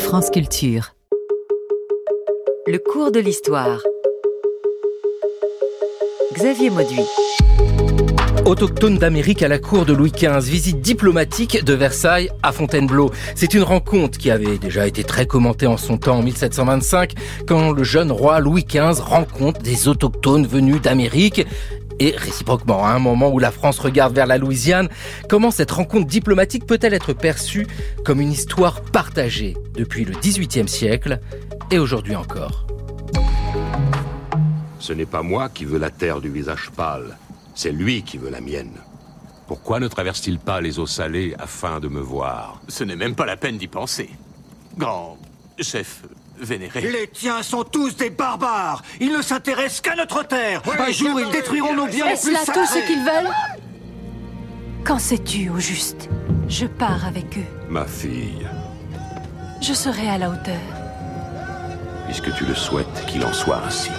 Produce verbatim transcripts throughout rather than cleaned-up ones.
France Culture. Le cours de l'histoire. Xavier Mauduit. Autochtone d'Amérique à la cour de Louis quinze, visite diplomatique de Versailles à Fontainebleau. C'est une rencontre qui avait déjà été très commentée en son temps en mille sept cent vingt-cinq, quand le jeune roi Louis quinze rencontre des autochtones venus d'Amérique. Et réciproquement, à un moment où la France regarde vers la Louisiane, comment cette rencontre diplomatique peut-elle être perçue comme une histoire partagée depuis le dix-huitième siècle et aujourd'hui encore ? Ce n'est pas moi qui veux la terre du visage pâle, c'est lui qui veut la mienne. Pourquoi ne traverse-t-il pas les eaux salées afin de me voir ? Ce n'est même pas la peine d'y penser. Grand chef vénéré. Les tiens sont tous des barbares. Ils ne s'intéressent qu'à notre terre. Oui, Un jour, ils détruiront nos biens les Est-ce plus là sacrés. tout ce qu'ils veulent ? Qu'en sais-tu, au juste ? Je pars avec eux. Ma fille, Je serai à la hauteur. puisque tu le souhaites, qu'il en soit ainsi.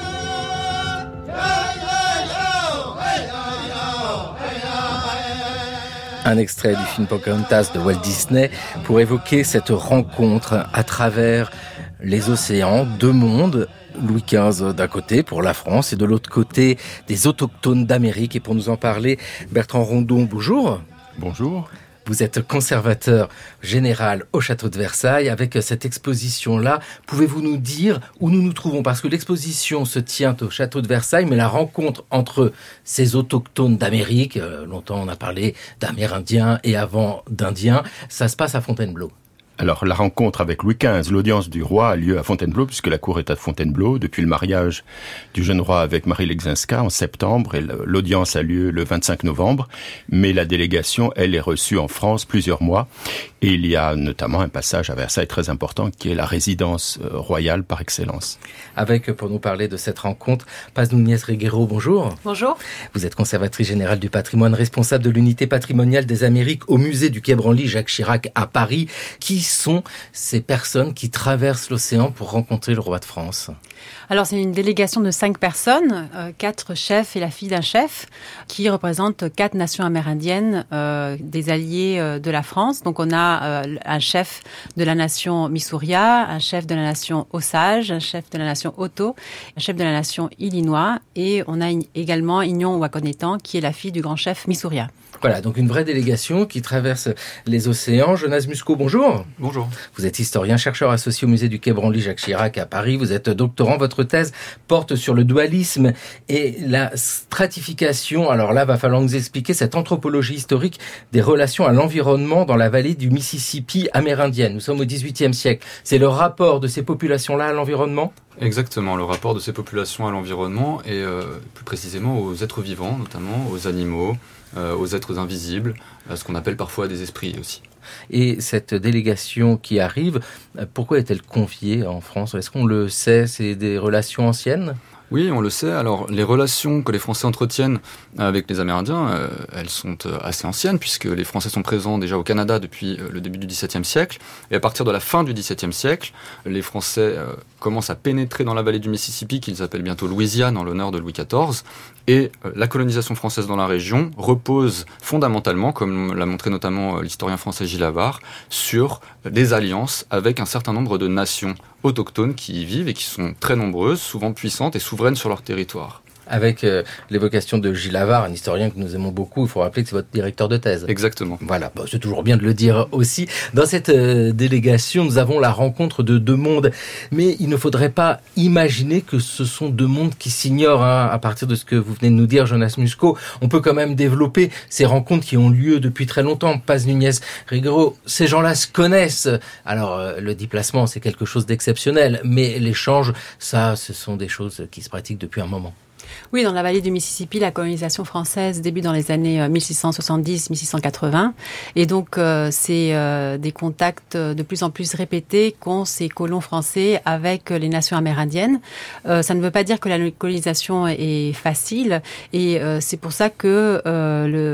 Un extrait du film Pocahontas de Walt Disney pour évoquer cette rencontre à travers les océans, deux mondes. Louis quinze d'un côté pour la France et de l'autre côté des autochtones d'Amérique. Et pour nous en parler, Bertrand Rondon, bonjour. Bonjour. Vous êtes conservateur général au château de Versailles. Avec cette exposition-là, pouvez-vous nous dire où nous nous trouvons ? Parce que l'exposition se tient au château de Versailles, mais la rencontre entre ces autochtones d'Amérique, euh, longtemps on a parlé d'Amérindiens et avant d'Indiens, ça se passe à Fontainebleau. Alors, la rencontre avec Louis quinze, l'audience du roi a lieu à Fontainebleau, puisque la cour est à Fontainebleau, depuis le mariage du jeune roi avec Marie Lexinska en septembre, et l'audience a lieu le vingt-cinq novembre, mais la délégation, elle, est reçue en France plusieurs mois, et il y a notamment un passage à Versailles très important, qui est la résidence royale par excellence. Avec, pour nous parler de cette rencontre, Paz Núñez-Reguero, bonjour. Bonjour. Vous êtes conservatrice générale du patrimoine, responsable de l'unité patrimoniale des Amériques au musée du Quai Branly Jacques Chirac à Paris. Qui sont ces personnes qui traversent l'océan pour rencontrer le roi de France ? Alors, c'est une délégation de cinq personnes, euh, quatre chefs et la fille d'un chef, qui représentent quatre nations amérindiennes, euh, des alliés euh, de la France. Donc, on a euh, un chef de la nation Missouria, un chef de la nation Osage, un chef de la nation Oto, un chef de la nation Illinois, et on a également Ignon Wakonétan, qui est la fille du grand chef Missouria. Voilà, donc une vraie délégation qui traverse les océans. Jonas Musco, bonjour. Bonjour. Vous êtes historien, chercheur associé au musée du Quai Branly Jacques Chirac à Paris. Vous êtes doctorant. Votre thèse porte sur le dualisme et la stratification. Alors là, va falloir nous expliquer cette anthropologie historique des relations à l'environnement dans la vallée du Mississippi amérindienne. Nous sommes au dix-huitième siècle. C'est le rapport de ces populations-là à l'environnement ? Exactement, le rapport de ces populations à l'environnement et euh, plus précisément aux êtres vivants, notamment aux animaux, euh, aux êtres invisibles, euh, ce qu'on appelle parfois des esprits aussi. Et cette délégation qui arrive, pourquoi est-elle confiée en France ? Est-ce qu'on le sait, c'est des relations anciennes ? Oui, on le sait. Alors, les relations que les Français entretiennent avec les Amérindiens, euh, elles sont euh, assez anciennes, puisque les Français sont présents déjà au Canada depuis euh, le début du dix-septième siècle. Et à partir de la fin du dix-septième siècle, les Français euh, commencent à pénétrer dans la vallée du Mississippi, qu'ils appellent bientôt Louisiane, en l'honneur de Louis quatorze. Et euh, la colonisation française dans la région repose fondamentalement, comme l'a montré notamment euh, l'historien français Gilles Havard, sur des alliances avec un certain nombre de nations autochtones qui y vivent et qui sont très nombreuses, souvent puissantes et souveraines sur leur territoire. Avec euh, l'évocation de Gilles Havard, un historien que nous aimons beaucoup, il faut rappeler que c'est votre directeur de thèse. Exactement. Voilà, bon, c'est toujours bien de le dire aussi. Dans cette euh, délégation, nous avons la rencontre de deux mondes, mais il ne faudrait pas imaginer que ce sont deux mondes qui s'ignorent. Hein. À partir de ce que vous venez de nous dire, Jonas Musco, on peut quand même développer ces rencontres qui ont lieu depuis très longtemps. Paz Núñez-Reguero, ces gens-là se connaissent. Alors, euh, le déplacement, c'est quelque chose d'exceptionnel, mais l'échange, ça, ce sont des choses qui se pratiquent depuis un moment. Oui, dans la vallée du Mississippi, la colonisation française débute dans les années mille six cent soixante-dix mille six cent quatre-vingts. Et donc, euh, c'est euh, des contacts de plus en plus répétés qu'ont ces colons français avec les nations amérindiennes. Euh, ça ne veut pas dire que la colonisation est facile. Et euh, c'est pour ça que euh, le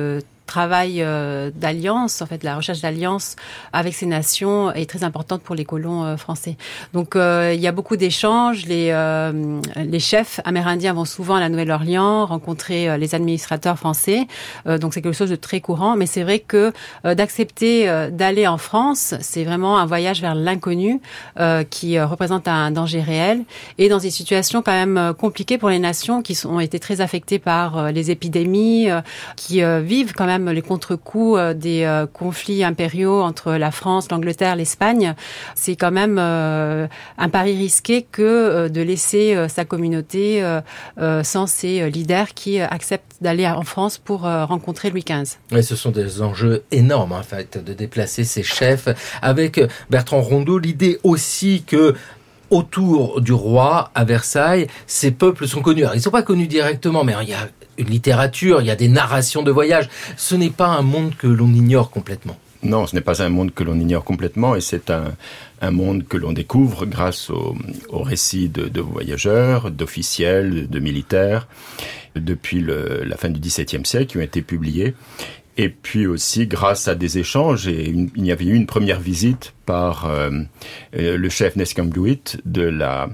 travail euh, d'alliance, en fait, la recherche d'alliance avec ces nations est très importante pour les colons euh, français. Donc, euh, il y a beaucoup d'échanges. Les, euh, les chefs amérindiens vont souvent à la Nouvelle-Orléans rencontrer euh, les administrateurs français. Euh, donc, c'est quelque chose de très courant. Mais c'est vrai que euh, d'accepter euh, d'aller en France, c'est vraiment un voyage vers l'inconnu euh, qui euh, représente un danger réel et dans des situations quand même euh, compliquées pour les nations qui sont, ont été très affectées par euh, les épidémies, euh, qui euh, vivent quand même les contre-coups euh, des euh, conflits impériaux entre la France, l'Angleterre, l'Espagne. C'est quand même euh, un pari risqué que euh, de laisser euh, sa communauté euh, euh, sans ses leaders qui euh, acceptent d'aller en France pour euh, rencontrer Louis quinze. Et ce sont des enjeux énormes, en fait, de déplacer ces chefs. Avec Bertrand Rondeau, l'idée aussi que autour du roi, à Versailles, ces peuples sont connus. Alors, ils ne sont pas connus directement, mais il y a une littérature, il y a des narrations de voyage. Ce n'est pas un monde que l'on ignore complètement. Non, ce n'est pas un monde que l'on ignore complètement et c'est un, un monde que l'on découvre grâce aux au récits de, de voyageurs, d'officiels, de militaires, depuis le, la fin du dix-septième siècle, qui ont été publiés. Et puis aussi grâce à des échanges, et une, il y avait eu une première visite par euh, le chef Neskamguit de la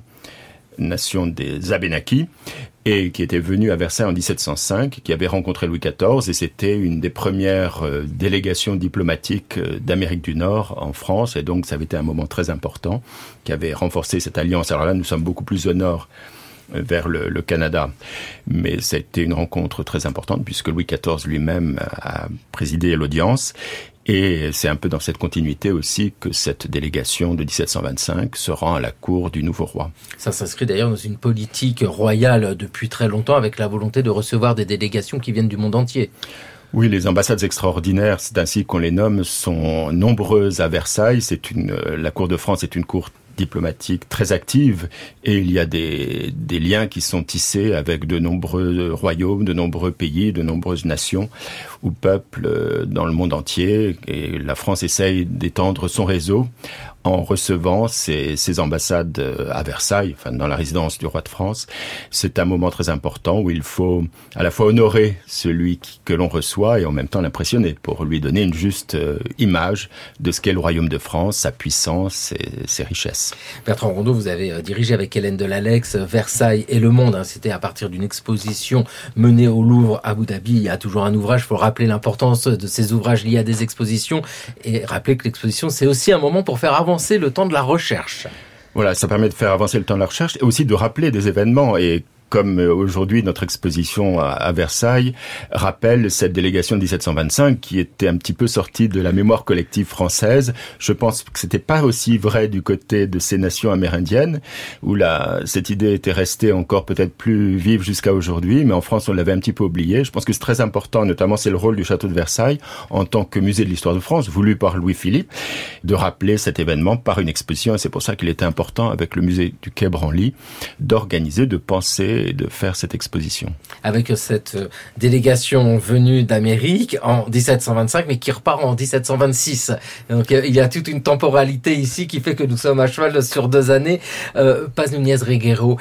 nation des Abénakis, et qui était venu à Versailles en dix-sept cent cinq, qui avait rencontré Louis quatorze, et c'était une des premières euh, délégations diplomatiques euh, d'Amérique du Nord en France, et donc ça avait été un moment très important, qui avait renforcé cette alliance. Alors là, nous sommes beaucoup plus au nord, euh, vers le, le Canada, mais c'était une rencontre très importante, puisque Louis quatorze lui-même a présidé l'audience, et c'est un peu dans cette continuité aussi que cette délégation de dix-sept cent vingt-cinq se rend à la cour du nouveau roi. Ça s'inscrit d'ailleurs dans une politique royale depuis très longtemps, avec la volonté de recevoir des délégations qui viennent du monde entier. Oui, les ambassades extraordinaires, c'est ainsi qu'on les nomme, sont nombreuses à Versailles. C'est une, la cour de France est une cour diplomatique très active et il y a des, des liens qui sont tissés avec de nombreux royaumes, de nombreux pays, de nombreuses nations ou peuples dans le monde entier, et la France essaye d'étendre son réseau en recevant ces, ces ambassades à Versailles, enfin dans la résidence du roi de France. C'est un moment très important où il faut à la fois honorer celui qui, que l'on reçoit et en même temps l'impressionner pour lui donner une juste euh, image de ce qu'est le royaume de France, sa puissance et ses richesses. Bertrand Rondeau, vous avez euh, dirigé avec Hélène Delalex Versailles et le monde. Hein, c'était à partir d'une exposition menée au Louvre à Abu Dhabi. Il y a toujours un ouvrage, il faut rappeler l'importance de ces ouvrages liés à des expositions et rappeler que l'exposition, c'est aussi un moment pour faire avancer le temps de la recherche. Voilà, ça permet de faire avancer le temps de la recherche et aussi de rappeler des événements. Et comme aujourd'hui notre exposition à Versailles rappelle cette délégation de dix-sept cent vingt-cinq qui était un petit peu sortie de la mémoire collective française. Je pense que c'était pas aussi vrai du côté de ces nations amérindiennes où la, cette idée était restée encore peut-être plus vive jusqu'à aujourd'hui, mais en France on l'avait un petit peu oublié. Je pense que c'est très important, notamment c'est le rôle du château de Versailles en tant que musée de l'histoire de France, voulu par Louis-Philippe, de rappeler cet événement par une exposition, et c'est pour ça qu'il était important avec le musée du Quai Branly d'organiser, de penser et de faire cette exposition. Avec cette délégation venue d'Amérique en dix-sept cent vingt-cinq, mais qui repart en dix-sept cent vingt-six. Donc il y a toute une temporalité ici qui fait que nous sommes à cheval sur deux années. Euh, Paz Núñez Reguero,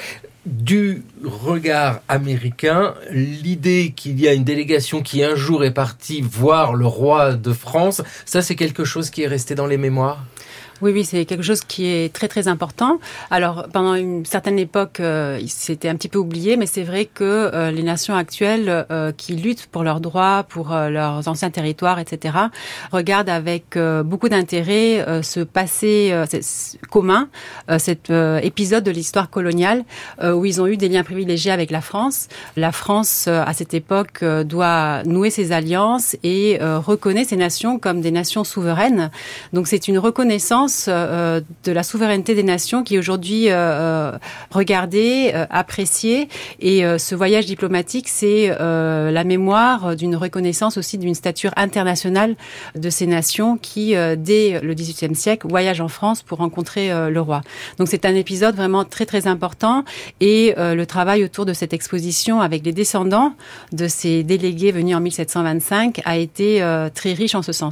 du regard américain, l'idée qu'il y a une délégation qui un jour est partie voir le roi de France, ça c'est quelque chose qui est resté dans les mémoires ? Oui, oui, c'est quelque chose qui est très, très important. Alors, pendant une certaine époque, euh, c'était un petit peu oublié, mais c'est vrai que euh, les nations actuelles euh, qui luttent pour leurs droits, pour euh, leurs anciens territoires, et cetera, regardent avec euh, beaucoup d'intérêt euh, ce passé euh, commun, euh, cet euh, épisode de l'histoire coloniale, euh, où ils ont eu des liens privilégiés avec la France. La France, euh, à cette époque, euh, doit nouer ses alliances et euh, reconnaît ces nations comme des nations souveraines. Donc, c'est une reconnaissance Euh, de la souveraineté des nations qui est aujourd'hui euh, regardée, euh, appréciée. Et euh, ce voyage diplomatique, c'est euh, la mémoire d'une reconnaissance aussi d'une stature internationale de ces nations qui, euh, dès le dix-huitième siècle, voyagent en France pour rencontrer euh, le roi. Donc c'est un épisode vraiment très très important. Et euh, le travail autour de cette exposition avec les descendants de ces délégués venus en mille sept cent vingt-cinq a été euh, très riche en ce sens.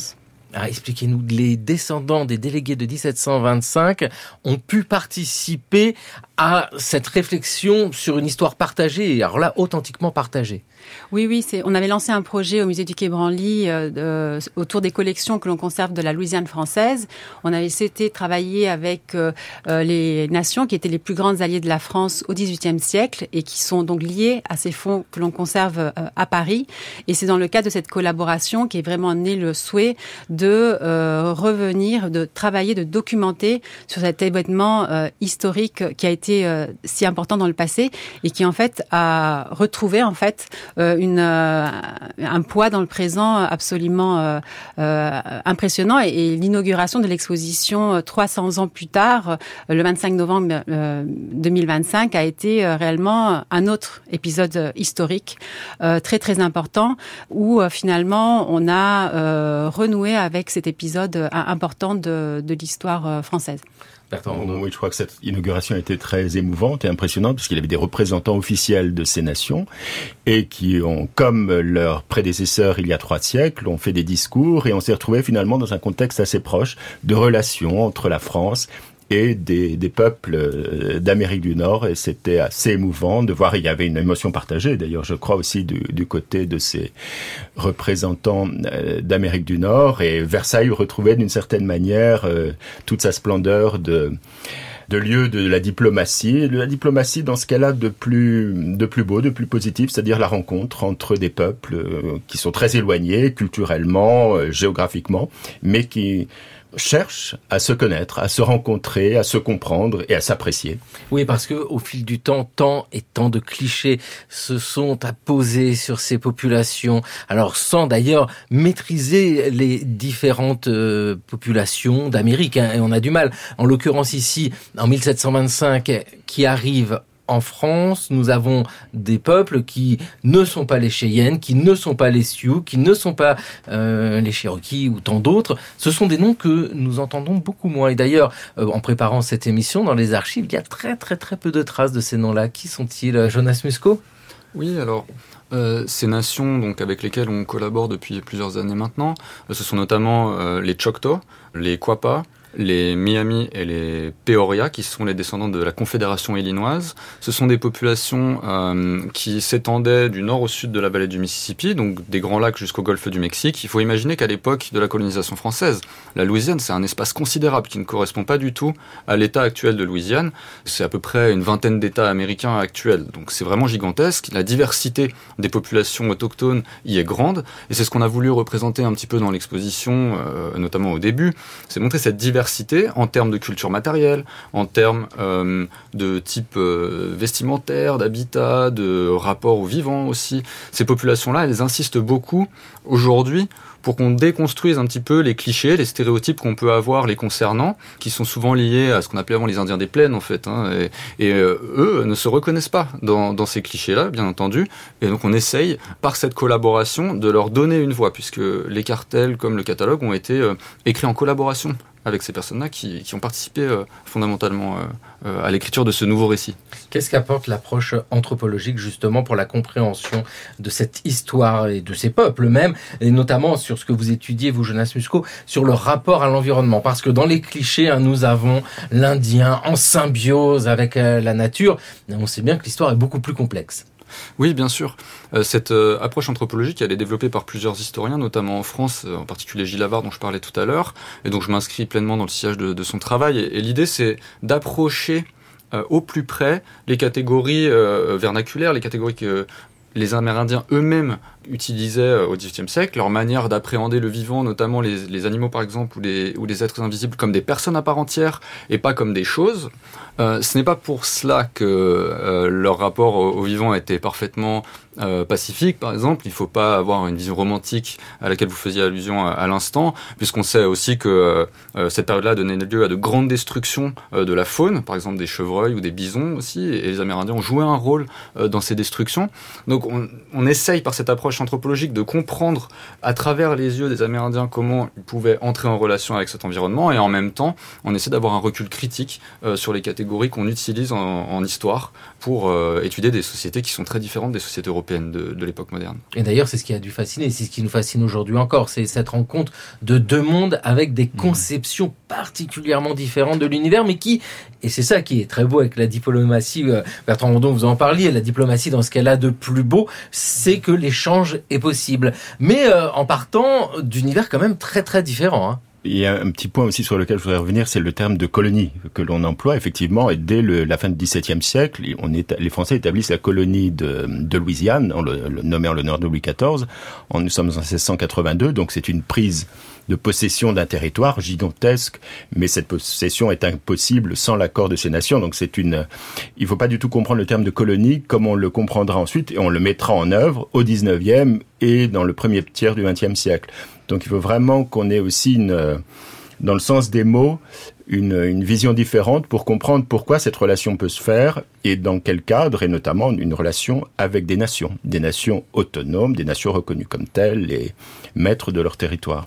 Ah, expliquez-nous, les descendants des délégués de dix-sept cent vingt-cinq ont pu participer à cette réflexion sur une histoire partagée, alors là, authentiquement partagée. Oui, oui, c'est, on avait lancé un projet au musée du Quai Branly euh, de, autour des collections que l'on conserve de la Louisiane française. On avait souhaité travailler avec euh, les nations qui étaient les plus grandes alliées de la France au dix-huitième siècle et qui sont donc liées à ces fonds que l'on conserve euh, à Paris. Et c'est dans le cadre de cette collaboration qu'est vraiment né le souhait de euh, revenir, de travailler, de documenter sur cet événement euh, historique qui a été euh, si important dans le passé et qui en fait a retrouvé en fait euh, une euh, un poids dans le présent absolument euh, euh, impressionnant. Et, et l'inauguration de l'exposition euh, trois cents ans plus tard, euh, le vingt-cinq novembre euh, deux mille vingt-cinq, a été euh, réellement un autre épisode euh, historique euh, très très important où euh, finalement on a euh, renoué avec cet épisode euh, important de, de l'histoire euh, française. Bertrand, oui, je crois que cette inauguration a été très émouvante et impressionnante puisqu'il y avait des représentants officiels de ces nations et qui ont, comme leurs prédécesseurs il y a trois siècles, ont fait des discours et on s'est retrouvé finalement dans un contexte assez proche de relations entre la France et des, des peuples d'Amérique du Nord, et c'était assez émouvant de voir. Il y avait une émotion partagée, d'ailleurs, je crois aussi du, du côté de ces représentants d'Amérique du Nord, et Versailles retrouvait d'une certaine manière euh, toute sa splendeur de de lieu de la diplomatie, de la diplomatie dans ce qu'elle a de plus de plus beau, de plus positif, c'est-à-dire la rencontre entre des peuples euh, qui sont très éloignés culturellement, euh, géographiquement, mais qui cherchent à se connaître, à se rencontrer, à se comprendre et à s'apprécier. Oui, parce que au fil du temps, tant et tant de clichés se sont apposés sur ces populations, alors sans d'ailleurs maîtriser les différentes euh, populations d'Amérique, hein, et on a du mal. En l'occurrence ici, en mille sept cent vingt-cinq, qui arrive en France, nous avons des peuples qui ne sont pas les Cheyennes, qui ne sont pas les Sioux, qui ne sont pas euh, les Cherokees ou tant d'autres. Ce sont des noms que nous entendons beaucoup moins. Et d'ailleurs, euh, en préparant cette émission, dans les archives, il y a très très très peu de traces de ces noms-là. Qui sont-ils, Jonas Musco ? Oui, alors... Euh, ces nations donc avec lesquelles on collabore depuis plusieurs années maintenant, euh, ce sont notamment euh, les Choctaw, les Quapaw, les Miami et les Peoria, qui sont les descendants de la Confédération illinoise. Ce sont des populations euh, qui s'étendaient du nord au sud de la vallée du Mississippi, donc des Grands Lacs jusqu'au golfe du Mexique. Il faut imaginer qu'à l'époque de la colonisation française, la Louisiane, c'est un espace considérable qui ne correspond pas du tout à l'état actuel de Louisiane. C'est à peu près une vingtaine d'états américains actuels, donc c'est vraiment gigantesque. La diversité des populations autochtones y est grande, et c'est ce qu'on a voulu représenter un petit peu dans l'exposition, euh, notamment au début, c'est montrer cette diversité en termes de culture matérielle, en termes euh, de type euh, vestimentaire, d'habitat, de rapport au vivant aussi. Ces populations-là, elles insistent beaucoup aujourd'hui pour qu'on déconstruise un petit peu les clichés, les stéréotypes qu'on peut avoir les concernant, qui sont souvent liés à ce qu'on appelait avant les Indiens des plaines, en fait. Hein, et et euh, eux ne se reconnaissent pas dans, dans ces clichés-là, bien entendu. Et donc on essaye, par cette collaboration, de leur donner une voix, puisque les cartels, comme le catalogue, ont été euh, écrits en collaboration avec ces personnes-là qui, qui ont participé euh, fondamentalement euh, euh, à l'écriture de ce nouveau récit. Qu'est-ce qu'apporte l'approche anthropologique justement pour la compréhension de cette histoire et de ces peuples même, et notamment sur ce que vous étudiez, vous, Jonas Musco, sur le rapport à l'environnement? Parce que dans les clichés, hein, nous avons l'Indien en symbiose avec euh, la nature, mais on sait bien que l'histoire est beaucoup plus complexe. Oui, bien sûr. Euh, cette euh, approche anthropologique, elle est développée par plusieurs historiens, notamment en France, euh, en particulier Gilles Havard, dont je parlais tout à l'heure, et donc je m'inscris pleinement dans le sillage de, de son travail. Et, et l'idée, c'est d'approcher euh, au plus près les catégories euh, vernaculaires, les catégories que les Amérindiens eux-mêmes utilisaient au dix-huitième siècle, leur manière d'appréhender le vivant, notamment les, les animaux par exemple, ou les, ou les êtres invisibles, comme des personnes à part entière et pas comme des choses. Euh, ce n'est pas pour cela que euh, leur rapport au, au vivant était parfaitement euh, pacifique, par exemple. Il ne faut pas avoir une vision romantique à laquelle vous faisiez allusion à, à l'instant, puisqu'on sait aussi que euh, cette période-là donnait lieu à de grandes destructions euh, de la faune, par exemple des chevreuils ou des bisons aussi, et les Amérindiens ont joué un rôle euh, dans ces destructions. Donc on, on essaye par cette approche recherche anthropologique de comprendre à travers les yeux des Amérindiens comment ils pouvaient entrer en relation avec cet environnement, et en même temps, on essaie d'avoir un recul critique euh, sur les catégories qu'on utilise en, en histoire pour euh, étudier des sociétés qui sont très différentes des sociétés européennes de, de l'époque moderne. Et d'ailleurs, c'est ce qui a dû fasciner, c'est ce qui nous fascine aujourd'hui encore, c'est cette rencontre de deux mondes avec des conceptions particulièrement différentes de l'univers, mais qui, et c'est ça qui est très beau avec la diplomatie, Bertrand Rondon, vous en parliez, la diplomatie dans ce qu'elle a de plus beau, c'est que l'échange est possible, mais euh, en partant d'univers quand même très très différents. Hein. Il y a un petit point aussi sur lequel je voudrais revenir, c'est le terme de colonie que l'on emploie effectivement. Et dès le, la fin du dix-septième siècle, on est, les Français établissent la colonie de, de Louisiane, en le, le nommée en l'honneur de Louis quatorze. En, nous sommes en seize cent quatre-vingt-deux, donc c'est une prise de possession d'un territoire gigantesque, mais cette possession est impossible sans l'accord de ces nations. Donc c'est une, il faut pas du tout comprendre le terme de colonie comme on le comprendra ensuite, et on le mettra en œuvre au dix-neuvième et dans le premier tiers du vingtième siècle. Donc il faut vraiment qu'on ait aussi une, dans le sens des mots, une, une vision différente pour comprendre pourquoi cette relation peut se faire et dans quel cadre, et notamment une relation avec des nations, des nations autonomes, des nations reconnues comme telles et maîtres de leur territoire.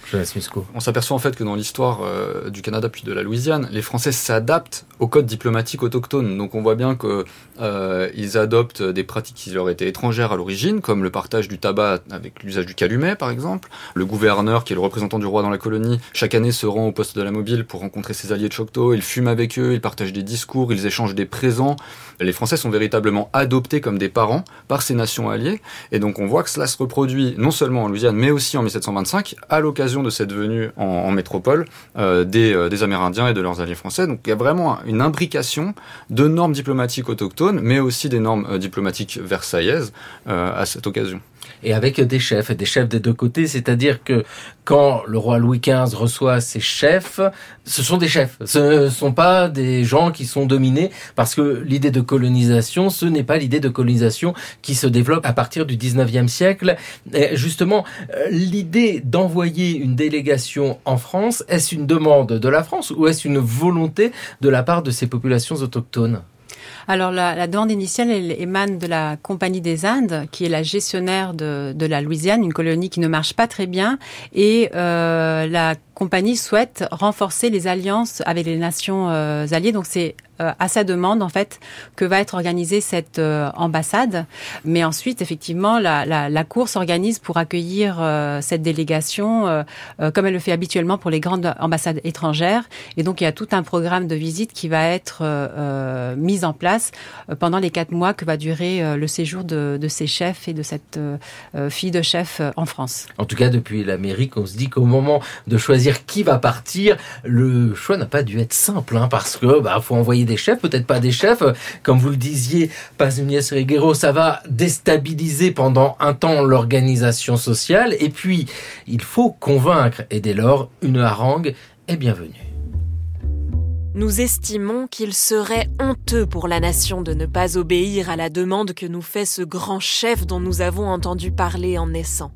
On s'aperçoit en fait que dans l'histoire euh, du Canada puis de la Louisiane, les Français s'adaptent aux codes diplomatiques autochtones. Donc on voit bien que euh, ils adoptent des pratiques qui leur étaient étrangères à l'origine, comme le partage du tabac avec l'usage du calumet par exemple. Le gouverneur, qui est le représentant du roi dans la colonie, chaque année se rend au poste de la Mobile pour rencontrer ses alliés de Choctaw. Il fume avec eux, il partage des discours, ils échangent des présents. Les Français sont véritablement adoptés comme des parents par ces nations alliées. Et donc on voit que cela se reproduit non seulement en Louisiane, mais aussi en mille sept cent vingt-cinq, à l'occasion de cette venue en, en métropole euh, des, euh, des Amérindiens et de leurs alliés français. Donc il y a vraiment une imbrication de normes diplomatiques autochtones, mais aussi des normes euh, diplomatiques versaillaises euh, à cette occasion. Et avec des chefs, des chefs des deux côtés, c'est-à-dire que quand le roi Louis quinze reçoit ses chefs, ce sont des chefs, ce ne sont pas des gens qui sont dominés, parce que l'idée de colonisation, ce n'est pas l'idée de colonisation qui se développe à partir du dix-neuvième siècle. Et justement, l'idée d'envoyer une délégation en France, est-ce une demande de la France ou est-ce une volonté de la part de ces populations autochtones ? Alors la, la demande initiale, elle émane de la Compagnie des Indes, qui est la gestionnaire de, de la Louisiane, une colonie qui ne marche pas très bien, et euh, la compagnie souhaite renforcer les alliances avec les nations euh, alliées. Donc c'est euh, à sa demande en fait que va être organisée cette euh, ambassade. Mais ensuite, effectivement, la, la, la Cour s'organise pour accueillir euh, cette délégation, euh, euh, comme elle le fait habituellement pour les grandes ambassades étrangères. Et donc il y a tout un programme de visite qui va être euh, euh, mis en place euh, pendant les quatre mois que va durer euh, le séjour de, de ces chefs et de cette euh, fille de chef euh, en France. En tout cas, depuis l'Amérique, on se dit qu'au moment de choisir qui va partir, le choix n'a pas dû être simple, hein, parce que bah faut envoyer des chefs, peut-être pas des chefs, comme vous le disiez, Paz Núñez Reguero, ça va déstabiliser pendant un temps l'organisation sociale, et puis il faut convaincre, et dès lors, une harangue est bienvenue. Nous estimons qu'il serait honteux pour la nation de ne pas obéir à la demande que nous fait ce grand chef dont nous avons entendu parler en naissant.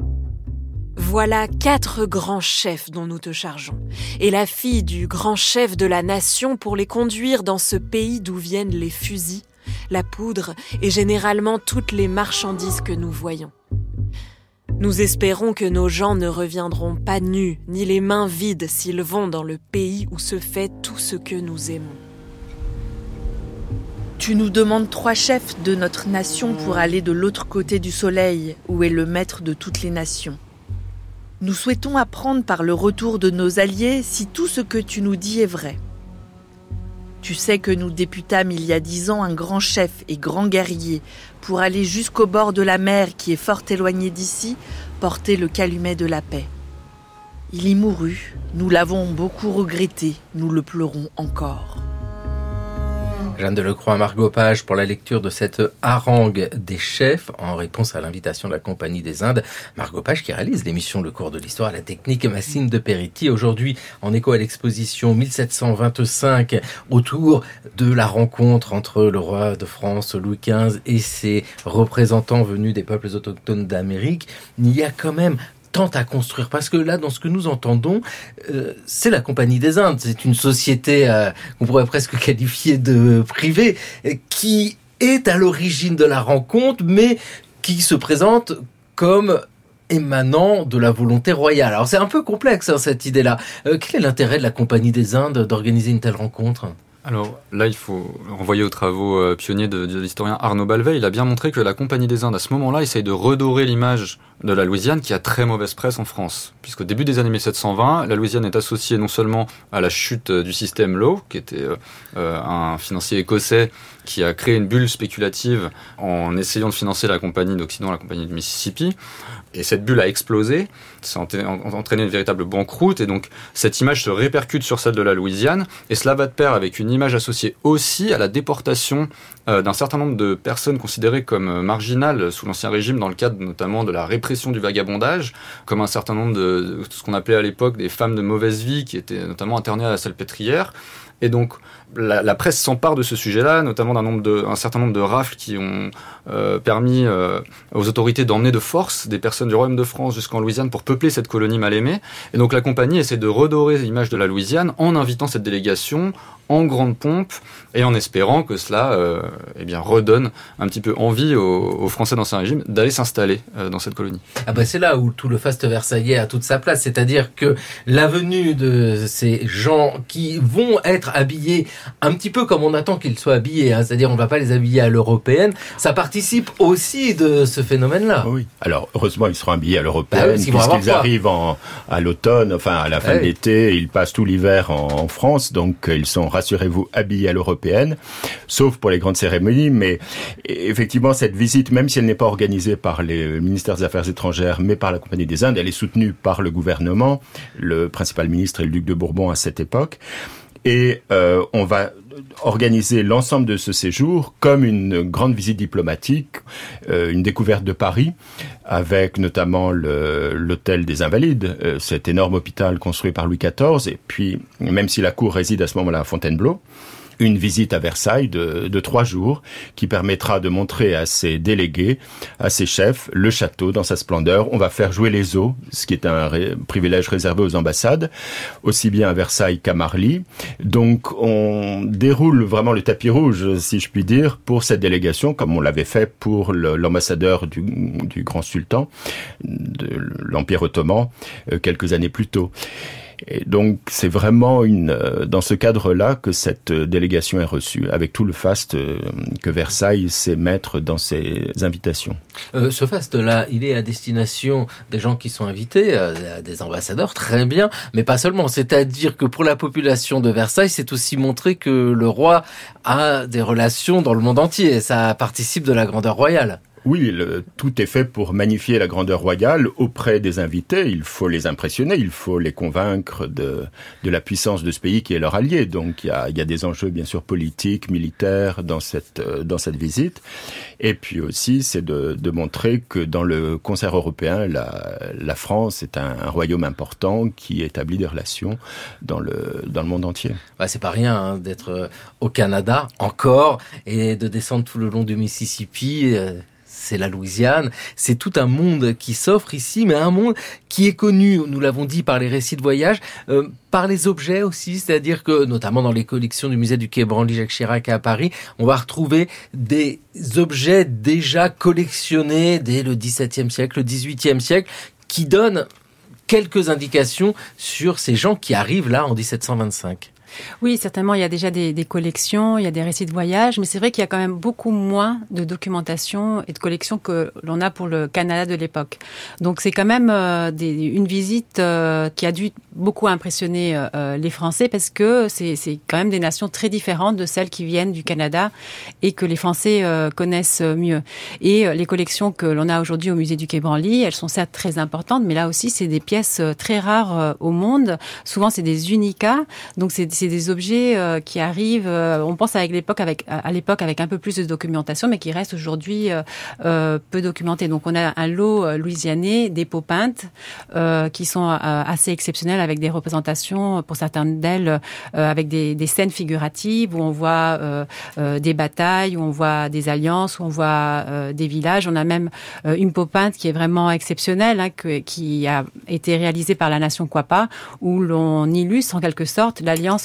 Voilà quatre grands chefs dont nous te chargeons, et la fille du grand chef de la nation pour les conduire dans ce pays d'où viennent les fusils, la poudre et généralement toutes les marchandises que nous voyons. Nous espérons que nos gens ne reviendront pas nus, ni les mains vides s'ils vont dans le pays où se fait tout ce que nous aimons. Tu nous demandes trois chefs de notre nation pour aller de l'autre côté du soleil, où est le maître de toutes les nations. Nous souhaitons apprendre par le retour de nos alliés si tout ce que tu nous dis est vrai. Tu sais que nous députâmes il y a dix ans un grand chef et grand guerrier pour aller jusqu'au bord de la mer qui est fort éloigné d'ici, porter le calumet de la paix. Il y mourut, nous l'avons beaucoup regretté, nous le pleurons encore. Jeanne Delecroix, Margot Page pour la lecture de cette harangue des chefs en réponse à l'invitation de la Compagnie des Indes. Margot Page qui réalise l'émission Le cours de l'histoire à la technique Massine de Peretti. Aujourd'hui, en écho à l'exposition mille sept cent vingt-cinq autour de la rencontre entre le roi de France Louis quinze et ses représentants venus des peuples autochtones d'Amérique, il y a quand même tant à construire, parce que là, dans ce que nous entendons, euh, c'est la Compagnie des Indes. C'est une société euh, qu'on pourrait presque qualifier de privée, euh, qui est à l'origine de la rencontre, mais qui se présente comme émanant de la volonté royale. Alors c'est un peu complexe hein, cette idée-là. Euh, quel est l'intérêt de la Compagnie des Indes d'organiser une telle rencontre ? Alors là, il faut renvoyer aux travaux euh, pionniers de, de l'historien Arnaud Balvet. Il a bien montré que la Compagnie des Indes, à ce moment-là, essaye de redorer l'image de la Louisiane qui a très mauvaise presse en France. Puisqu'au début des années mille sept cent vingt, la Louisiane est associée non seulement à la chute du système Law, qui était euh, un financier écossais qui a créé une bulle spéculative en essayant de financer la Compagnie d'Occident, la Compagnie du Mississippi. Et cette bulle a explosé, ça a entraîné une véritable banqueroute, et donc cette image se répercute sur celle de la Louisiane, et cela va de pair avec une image associée aussi à la déportation euh, d'un certain nombre de personnes considérées comme marginales sous l'Ancien Régime, dans le cadre notamment de la répression du vagabondage, comme un certain nombre de, de ce qu'on appelait à l'époque des femmes de mauvaise vie, qui étaient notamment internées à la Salpêtrière. Et donc, la, la presse s'empare de ce sujet-là, notamment d'un nombre de, un certain nombre de rafles qui ont euh, permis euh, aux autorités d'emmener de force des personnes du Royaume de France jusqu'en Louisiane pour peupler cette colonie mal aimée. Et donc, la compagnie essaie de redorer l'image de la Louisiane en invitant cette délégation en grande pompe et en espérant que cela euh, eh bien, redonne un petit peu envie aux, aux Français d'Ancien Régime d'aller s'installer euh, dans cette colonie. Ah bah c'est là où tout le faste versaillais a toute sa place, c'est-à-dire que la venue de ces gens qui vont être habillés un petit peu comme on attend qu'ils soient habillés, hein, c'est-à-dire on ne va pas les habiller à l'européenne, ça participe aussi de ce phénomène-là. Oui. Alors heureusement ils seront habillés à l'européenne, bah oui, puisqu'ils arrivent en, à l'automne, enfin à la fin ouais. de l'été, ils passent tout l'hiver en, en France, donc ils sont, rassurez-vous, habillés à l'européenne, sauf pour les grandes cérémonies, mais effectivement cette visite, même si elle n'est pas organisée par les ministères des Affaires étrangères, mais par la Compagnie des Indes, elle est soutenue par le gouvernement, le principal ministre est le duc de Bourbon à cette époque, et euh, on va organiser l'ensemble de ce séjour comme une grande visite diplomatique, euh, une découverte de Paris, avec notamment le, l'hôtel des Invalides, euh, cet énorme hôpital construit par Louis quatorze, et puis, même si la cour réside à ce moment-là à Fontainebleau, une visite à Versailles de, de trois jours qui permettra de montrer à ses délégués, à ses chefs, le château dans sa splendeur. On va faire jouer les eaux, ce qui est un ré, privilège réservé aux ambassades, aussi bien à Versailles qu'à Marly. Donc on déroule vraiment le tapis rouge, si je puis dire, pour cette délégation, comme on l'avait fait pour le, l'ambassadeur du, du grand sultan de l'Empire ottoman euh, quelques années plus tôt. Et donc, c'est vraiment une, dans ce cadre-là que cette délégation est reçue, avec tout le faste que Versailles sait mettre dans ses invitations. Euh, ce faste-là, il est à destination des gens qui sont invités, à des ambassadeurs, très bien, mais pas seulement. C'est-à-dire que pour la population de Versailles, c'est aussi montrer que le roi a des relations dans le monde entier. Ça participe de la grandeur royale. Oui, le, tout est fait pour magnifier la grandeur royale auprès des invités. Il faut les impressionner, il faut les convaincre de, de la puissance de ce pays qui est leur allié. Donc il y a, il y a des enjeux bien sûr politiques, militaires dans cette, dans cette visite. Et puis aussi, c'est de, de montrer que dans le concert européen, la, la France est un, un royaume important qui établit des relations dans le, dans le monde entier. Bah, c'est pas rien hein, d'être au Canada encore et de descendre tout le long du Mississippi. Euh... C'est la Louisiane, c'est tout un monde qui s'offre ici, mais un monde qui est connu, nous l'avons dit, par les récits de voyage, euh, par les objets aussi, c'est-à-dire que, notamment dans les collections du musée du Quai Branly Jacques Chirac à Paris, on va retrouver des objets déjà collectionnés dès le dix-septième siècle, le dix-huitième siècle, qui donnent quelques indications sur ces gens qui arrivent là en dix-sept cent vingt-cinq. Oui, certainement, il y a déjà des, des collections, il y a des récits de voyage, mais c'est vrai qu'il y a quand même beaucoup moins de documentation et de collections que l'on a pour le Canada de l'époque. Donc c'est quand même euh, des, une visite euh, qui a dû beaucoup impressionner euh, les Français parce que c'est, c'est quand même des nations très différentes de celles qui viennent du Canada et que les Français euh, connaissent mieux. Et euh, les collections que l'on a aujourd'hui au musée du Quai Branly, elles sont certes très importantes, mais là aussi c'est des pièces très rares euh, au monde. Souvent c'est des unicats, donc c'est, c'est des objets euh, qui arrivent, euh, on pense avec l'époque avec, à l'époque avec un peu plus de documentation, mais qui restent aujourd'hui euh, euh, peu documentés. Donc on a un lot euh, louisianais, des peaux peintes, euh, qui sont euh, assez exceptionnelles, avec des représentations, pour certaines d'elles, euh, avec des, des scènes figuratives, où on voit euh, euh, des batailles, où on voit des alliances, où on voit euh, des villages. On a même euh, une peau peinte qui est vraiment exceptionnelle, hein, que, qui a été réalisée par la nation Quapaw, où l'on illustre en quelque sorte l'alliance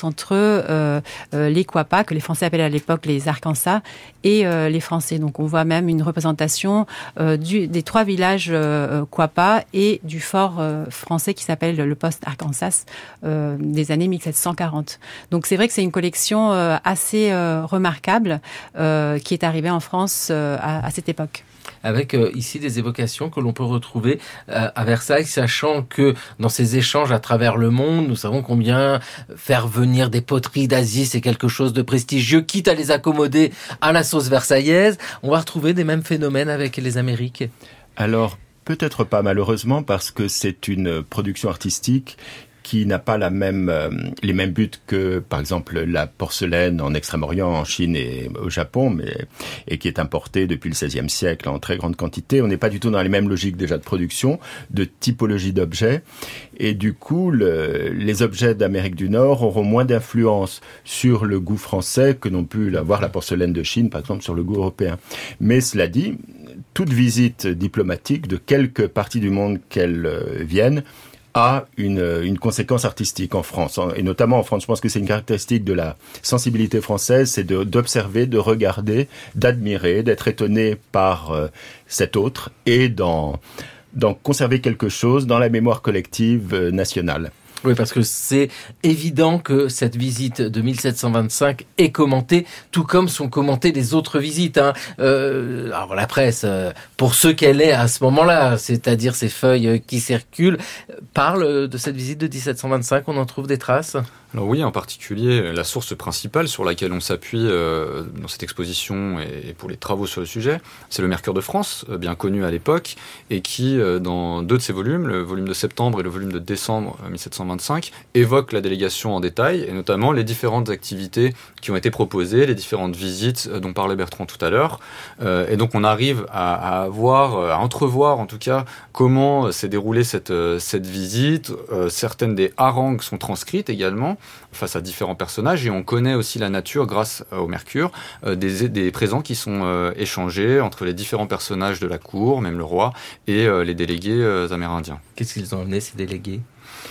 entre euh, euh, les Quapas, que les Français appelaient à l'époque les Arkansas, et euh, les Français. Donc on voit même une représentation euh, du, des trois villages euh, Quapas et du fort euh, français qui s'appelle le poste Arkansas euh, des années mille sept cent quarante. Donc c'est vrai que c'est une collection euh, assez euh, remarquable euh, qui est arrivée en France euh, à, à cette époque. Avec euh, ici des évocations que l'on peut retrouver euh, à Versailles, sachant que dans ces échanges à travers le monde, nous savons combien faire venir des poteries d'Asie, c'est quelque chose de prestigieux, quitte à les accommoder à la sauce versaillaise. On va retrouver des mêmes phénomènes avec les Amériques. Alors, peut-être pas malheureusement, parce que c'est une production artistique qui n'a pas la même, euh, les mêmes buts que, par exemple, la porcelaine en Extrême-Orient, en Chine et au Japon, mais et qui est importée depuis le seizième siècle en très grande quantité. On n'est pas du tout dans les mêmes logiques déjà de production, de typologie d'objets. Et du coup, le, les objets d'Amérique du Nord auront moins d'influence sur le goût français que n'ont pu l'avoir la porcelaine de Chine, par exemple, sur le goût européen. Mais cela dit, toute visite diplomatique de quelque partie du monde qu'elle euh, vienne a une, une conséquence artistique en France, et notamment en France. Je pense que c'est une caractéristique de la sensibilité française, c'est de, d'observer, de regarder, d'admirer, d'être étonné par euh, cet autre et d'en, d'en conserver quelque chose dans la mémoire collective euh, nationale. Oui, parce que c'est évident que cette visite de mille sept cent vingt-cinq est commentée, tout comme sont commentées les autres visites. Hein. Euh, alors la presse, euh, pour ce qu'elle est à ce moment-là, c'est-à-dire ces feuilles qui circulent, parle de cette visite de dix-sept cent vingt-cinq. On en trouve des traces ? Alors oui, en particulier, la source principale sur laquelle on s'appuie euh, dans cette exposition et pour les travaux sur le sujet, c'est le Mercure de France, euh, bien connu à l'époque, et qui, euh, dans deux de ses volumes, le volume de septembre et le volume de décembre mille sept cent vingt-cinq, évoque la délégation en détail, et notamment les différentes activités qui ont été proposées, les différentes visites dont parlait Bertrand tout à l'heure. Euh, et donc on arrive à, à voir, à entrevoir en tout cas, comment s'est déroulée cette, cette visite. Euh, certaines des harangues sont transcrites également, face à différents personnages, et on connaît aussi la nature grâce au Mercure euh, des, des présents qui sont euh, échangés entre les différents personnages de la cour, même le roi, et euh, les délégués euh, amérindiens. Qu'est-ce qu'ils ont amené, ces délégués ?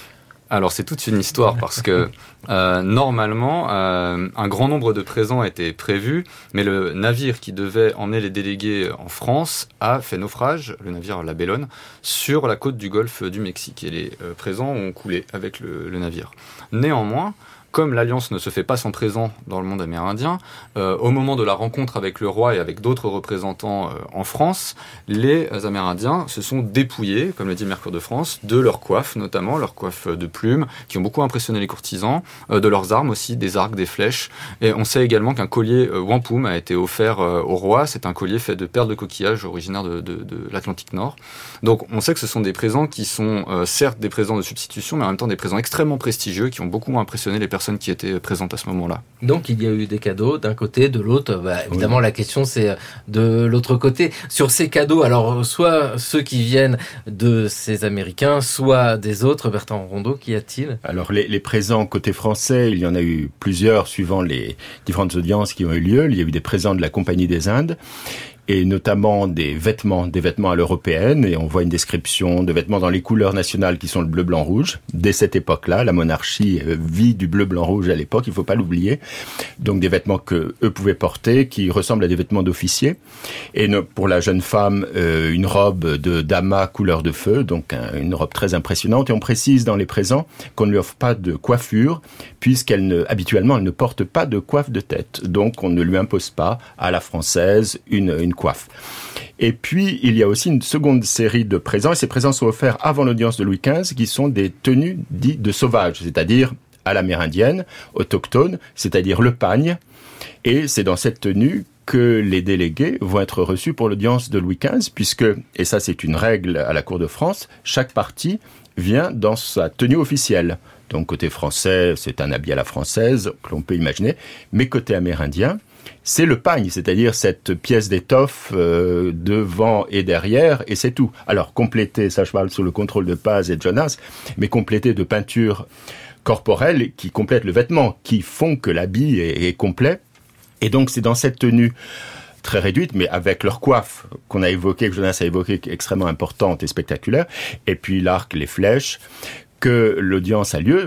Alors c'est toute une histoire parce que euh, normalement euh, un grand nombre de présents étaient prévus, mais le navire qui devait emmener les délégués en France a fait naufrage, le navire La Bellone, sur la côte du golfe du Mexique, et les euh, présents ont coulé avec le, le navire. Néanmoins, comme l'alliance ne se fait pas sans présent dans le monde amérindien, euh, au moment de la rencontre avec le roi et avec d'autres représentants euh, en France, les Amérindiens se sont dépouillés, comme le dit Mercure de France, de leurs coiffes, notamment leurs coiffes de plumes, qui ont beaucoup impressionné les courtisans, euh, de leurs armes aussi, des arcs, des flèches. Et on sait également qu'un collier euh, wampum a été offert euh, au roi. C'est un collier fait de perles de coquillage originaires de, de, de l'Atlantique Nord. Donc on sait que ce sont des présents qui sont euh, certes des présents de substitution, mais en même temps des présents extrêmement prestigieux qui ont beaucoup impressionné les personnes qui étaient présentes à ce moment-là. Donc il y a eu des cadeaux d'un côté, de l'autre. Bah, évidemment, oui. La question c'est de l'autre côté. Sur ces cadeaux, alors soit ceux qui viennent de ces Américains, soit des autres. Bertrand Rondeau, qu'y a-t-il ? Alors les, les présents côté français, il y en a eu plusieurs suivant les différentes audiences qui ont eu lieu. Il y a eu des présents de la Compagnie des Indes, et notamment des vêtements, des vêtements à l'européenne, et on voit une description de vêtements dans les couleurs nationales qui sont le bleu, blanc, rouge. Dès cette époque-là, la monarchie vit du bleu, blanc, rouge à l'époque, il faut pas l'oublier. Donc des vêtements que eux pouvaient porter, qui ressemblent à des vêtements d'officiers. Et pour la jeune femme, euh, une robe de damas couleur de feu, donc un, une robe très impressionnante. Et on précise dans les présents qu'on ne lui offre pas de coiffure, puisqu'elle ne, habituellement, elle ne porte pas de coiffe de tête. Donc on ne lui impose pas, à la française, une, une coiffe. Et puis, il y a aussi une seconde série de présents, et ces présents sont offerts avant l'audience de Louis quinze, qui sont des tenues dites de sauvages, c'est-à-dire à l'amérindienne, autochtone, c'est-à-dire le pagne. Et c'est dans cette tenue que les délégués vont être reçus pour l'audience de Louis quinze, puisque, et ça c'est une règle à la cour de France, chaque partie vient dans sa tenue officielle. Donc côté français, c'est un habit à la française, que l'on peut imaginer, mais côté amérindien, c'est le pagne, c'est-à-dire cette pièce d'étoffe euh, devant et derrière, et c'est tout. Alors, complété, ça je parle sous le contrôle de Paz et Jonas, mais complété de peintures corporelles qui complètent le vêtement, qui font que l'habit est, est complet. Et donc, c'est dans cette tenue très réduite, mais avec leur coiffe qu'on a évoquée, que Jonas a évoquée, extrêmement importante et spectaculaire, et puis l'arc, les flèches, que l'audience a lieu.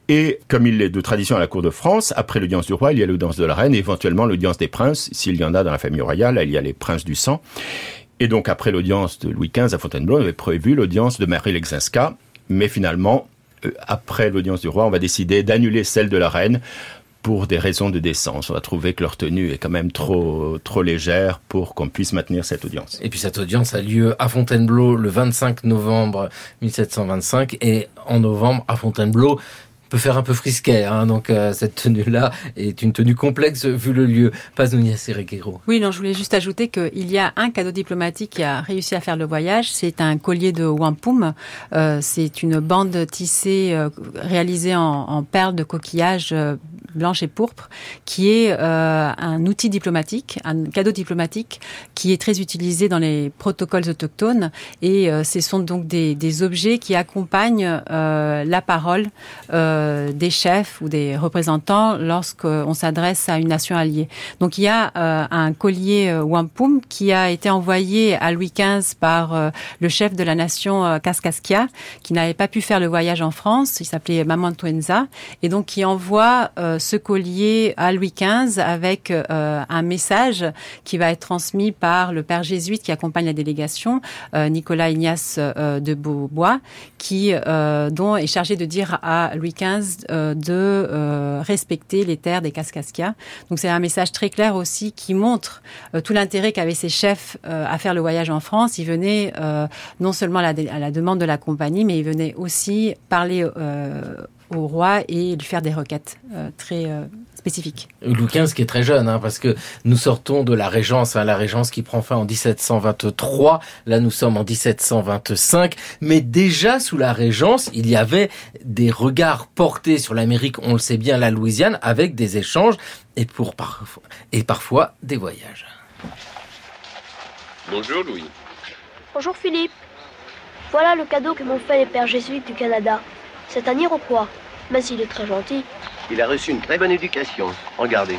Et comme il est de tradition à la cour de France, après l'audience du roi, il y a l'audience de la reine et éventuellement l'audience des princes. S'il y en a dans la famille royale, il y a les princes du sang. Et donc après l'audience de Louis quinze à Fontainebleau, on avait prévu l'audience de Marie Lexinska. Mais finalement, euh, après l'audience du roi, on va décider d'annuler celle de la reine pour des raisons de décence. On a trouvé que leur tenue est quand même trop trop légère pour qu'on puisse maintenir cette audience. Et puis cette audience a lieu à Fontainebleau le vingt-cinq novembre mille sept cent vingt-cinq et en novembre à Fontainebleau peut faire un peu frisquet, hein, donc euh, cette tenue-là est une tenue complexe vu le lieu. Paz Núñez y Regueiro. Oui, non, je voulais juste ajouter qu'il y a un cadeau diplomatique qui a réussi à faire le voyage, c'est un collier de wampum. Euh, c'est une bande tissée euh, réalisée en, en perles de coquillage euh, blanches et pourpres, qui est euh, un outil diplomatique, un cadeau diplomatique qui est très utilisé dans les protocoles autochtones. Et euh, ce sont donc des, des objets qui accompagnent euh, la parole euh, des chefs ou des représentants lorsqu'on s'adresse à une nation alliée. Donc il y a euh, un collier euh, wampum qui a été envoyé à Louis quinze par euh, le chef de la nation euh, Kaskaskia, qui n'avait pas pu faire le voyage en France. Il s'appelait Mamantuenza, et donc qui envoie euh, ce collier à Louis quinze avec euh, un message qui va être transmis par le père jésuite qui accompagne la délégation, euh, Nicolas Ignace euh, de Beaubois, qui euh, dont est chargé de dire à Louis quinze euh, de euh, respecter les terres des Kaskaskia. Donc c'est un message très clair aussi qui montre euh, tout l'intérêt qu'avaient ces chefs euh, à faire le voyage en France. Ils venaient euh, non seulement à la, à la demande de la compagnie, mais ils venaient aussi parler euh, au roi et lui faire des requêtes euh, très euh, spécifiques. Louis quinze qui est très jeune, hein, parce que nous sortons de la Régence, hein, la Régence qui prend fin en dix-sept cent vingt-trois, là nous sommes en dix-sept cent vingt-cinq, mais déjà sous la Régence, il y avait des regards portés sur l'Amérique, on le sait bien, la Louisiane, avec des échanges et, pour parfois, et parfois des voyages. Bonjour Louis. Bonjour Philippe. Voilà le cadeau que m'ont fait les pères jésuites du Canada. C'est un Iroquois, mais il est très gentil. Il a reçu une très bonne éducation. Regardez.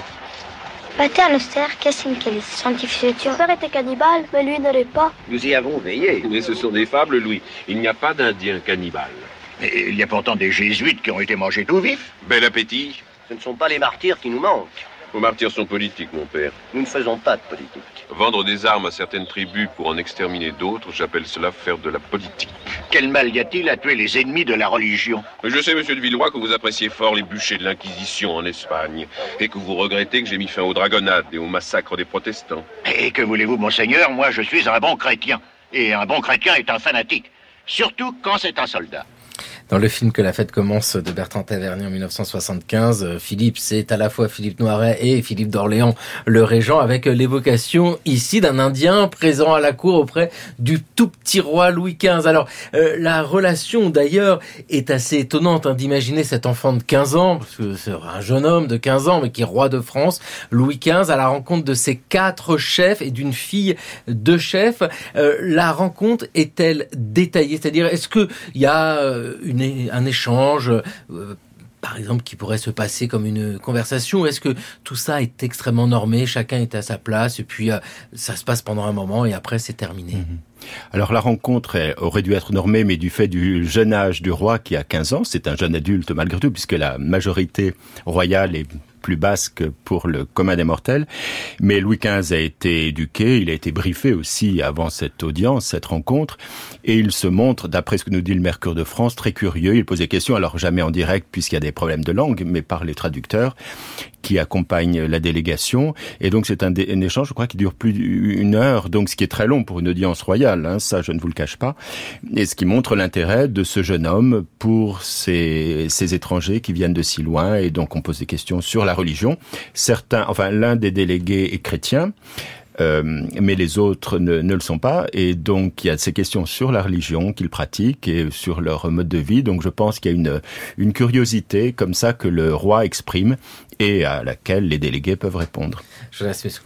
Pater Noster, Cassinkelis, scientifique. Son père était cannibale, mais lui ne l'est pas. Nous y avons veillé. Mais ce sont des fables, Louis. Il n'y a pas d'Indiens cannibales. Mais il y a pourtant des jésuites qui ont été mangés tout vifs. Bel appétit. Ce ne sont pas les martyrs qui nous manquent. Vos martyrs sont politiques, mon père. Nous ne faisons pas de politique. Vendre des armes à certaines tribus pour en exterminer d'autres, j'appelle cela faire de la politique. Quel mal y a-t-il à tuer les ennemis de la religion? Je sais, monsieur de Villeroy, que vous appréciez fort les bûchers de l'Inquisition en Espagne, et que vous regrettez que j'ai mis fin aux dragonnades et au massacre des protestants. Et que voulez-vous, monseigneur? Moi, je suis un bon chrétien. Et un bon chrétien est un fanatique. Surtout quand c'est un soldat. Dans le film Que la fête commence de Bertrand Tavernier en mille neuf cent soixante-quinze, Philippe, c'est à la fois Philippe Noiret et Philippe d'Orléans, le régent, avec l'évocation ici d'un Indien présent à la cour auprès du tout petit roi Louis quinze. Alors, euh, la relation d'ailleurs est assez étonnante, hein, d'imaginer cet enfant de quinze ans, parce que c'est un jeune homme de quinze ans, mais qui est roi de France, Louis quinze, à la rencontre de ses quatre chefs et d'une fille de chef. Euh, la rencontre est-elle détaillée? C'est-à-dire, est-ce qu'il y a euh, une un échange, euh, par exemple, qui pourrait se passer comme une conversation? Est-ce que tout ça est extrêmement normé, chacun est à sa place, et puis euh, ça se passe pendant un moment et après c'est terminé? Mmh. Alors la rencontre elle, aurait dû être normée, mais du fait du jeune âge du roi qui a quinze ans, c'est un jeune adulte malgré tout, puisque la majorité royale est plus basse que pour le commun des mortels. Mais Louis quinze a été éduqué, il a été briefé aussi avant cette audience, cette rencontre, et il se montre, d'après ce que nous dit le Mercure de France, très curieux. Il pose des questions, alors jamais en direct puisqu'il y a des problèmes de langue, mais par les traducteurs qui accompagnent la délégation. Et donc c'est un, dé- un échange, je crois, qui dure plus d'une heure, donc ce qui est très long pour une audience royale, hein, ça je ne vous le cache pas. Et ce qui montre l'intérêt de ce jeune homme pour ces, ces étrangers qui viennent de si loin, et donc on pose des questions sur la religion. Certains, enfin l'un des délégués est chrétien, Euh, mais les autres ne, ne le sont pas, et donc il y a ces questions sur la religion qu'ils pratiquent et sur leur mode de vie. Donc je pense qu'il y a une, une curiosité comme ça que le roi exprime et à laquelle les délégués peuvent répondre. Jonas Musco.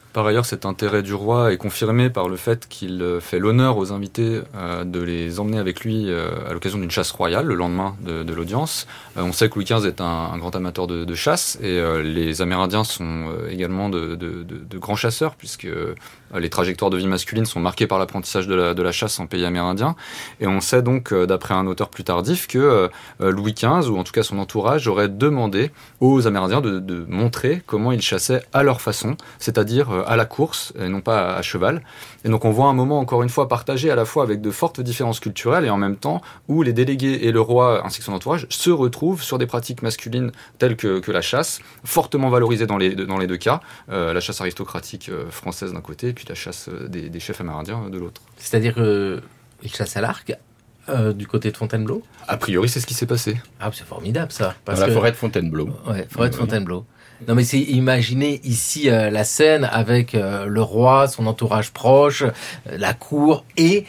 Par ailleurs, cet intérêt du roi est confirmé par le fait qu'il fait l'honneur aux invités euh, de les emmener avec lui euh, à l'occasion d'une chasse royale le lendemain de, de l'audience. Euh, on sait que Louis quinze est un, un grand amateur de, de chasse et euh, les Amérindiens sont euh, également de, de, de, de grands chasseurs puisque euh, les trajectoires de vie masculine sont marquées par l'apprentissage de la, de la chasse en pays amérindien. Et on sait donc, euh, d'après un auteur plus tardif, que euh, Louis quinze, ou en tout cas son entourage, aurait demandé aux Amérindiens de, de montrer comment ils chassaient à leur façon, c'est-à-dire euh, à la course et non pas à, à cheval. Et donc on voit un moment, encore une fois, partagé à la fois avec de fortes différences culturelles et en même temps où les délégués et le roi ainsi que son entourage se retrouvent sur des pratiques masculines telles que, que la chasse, fortement valorisées dans les, dans les deux cas, euh, la chasse aristocratique euh, française d'un côté, puis la chasse des, des chefs amérindiens de l'autre. C'est-à-dire qu'ils euh, chassent à l'arc euh, du côté de Fontainebleau ? A priori, c'est ce qui s'est passé. Ah, c'est formidable ça. Parce Dans la que... forêt de Fontainebleau. Ouais, forêt de Fontainebleau. Non mais c'est imaginez ici euh, la scène avec euh, le roi, son entourage proche, euh, la cour et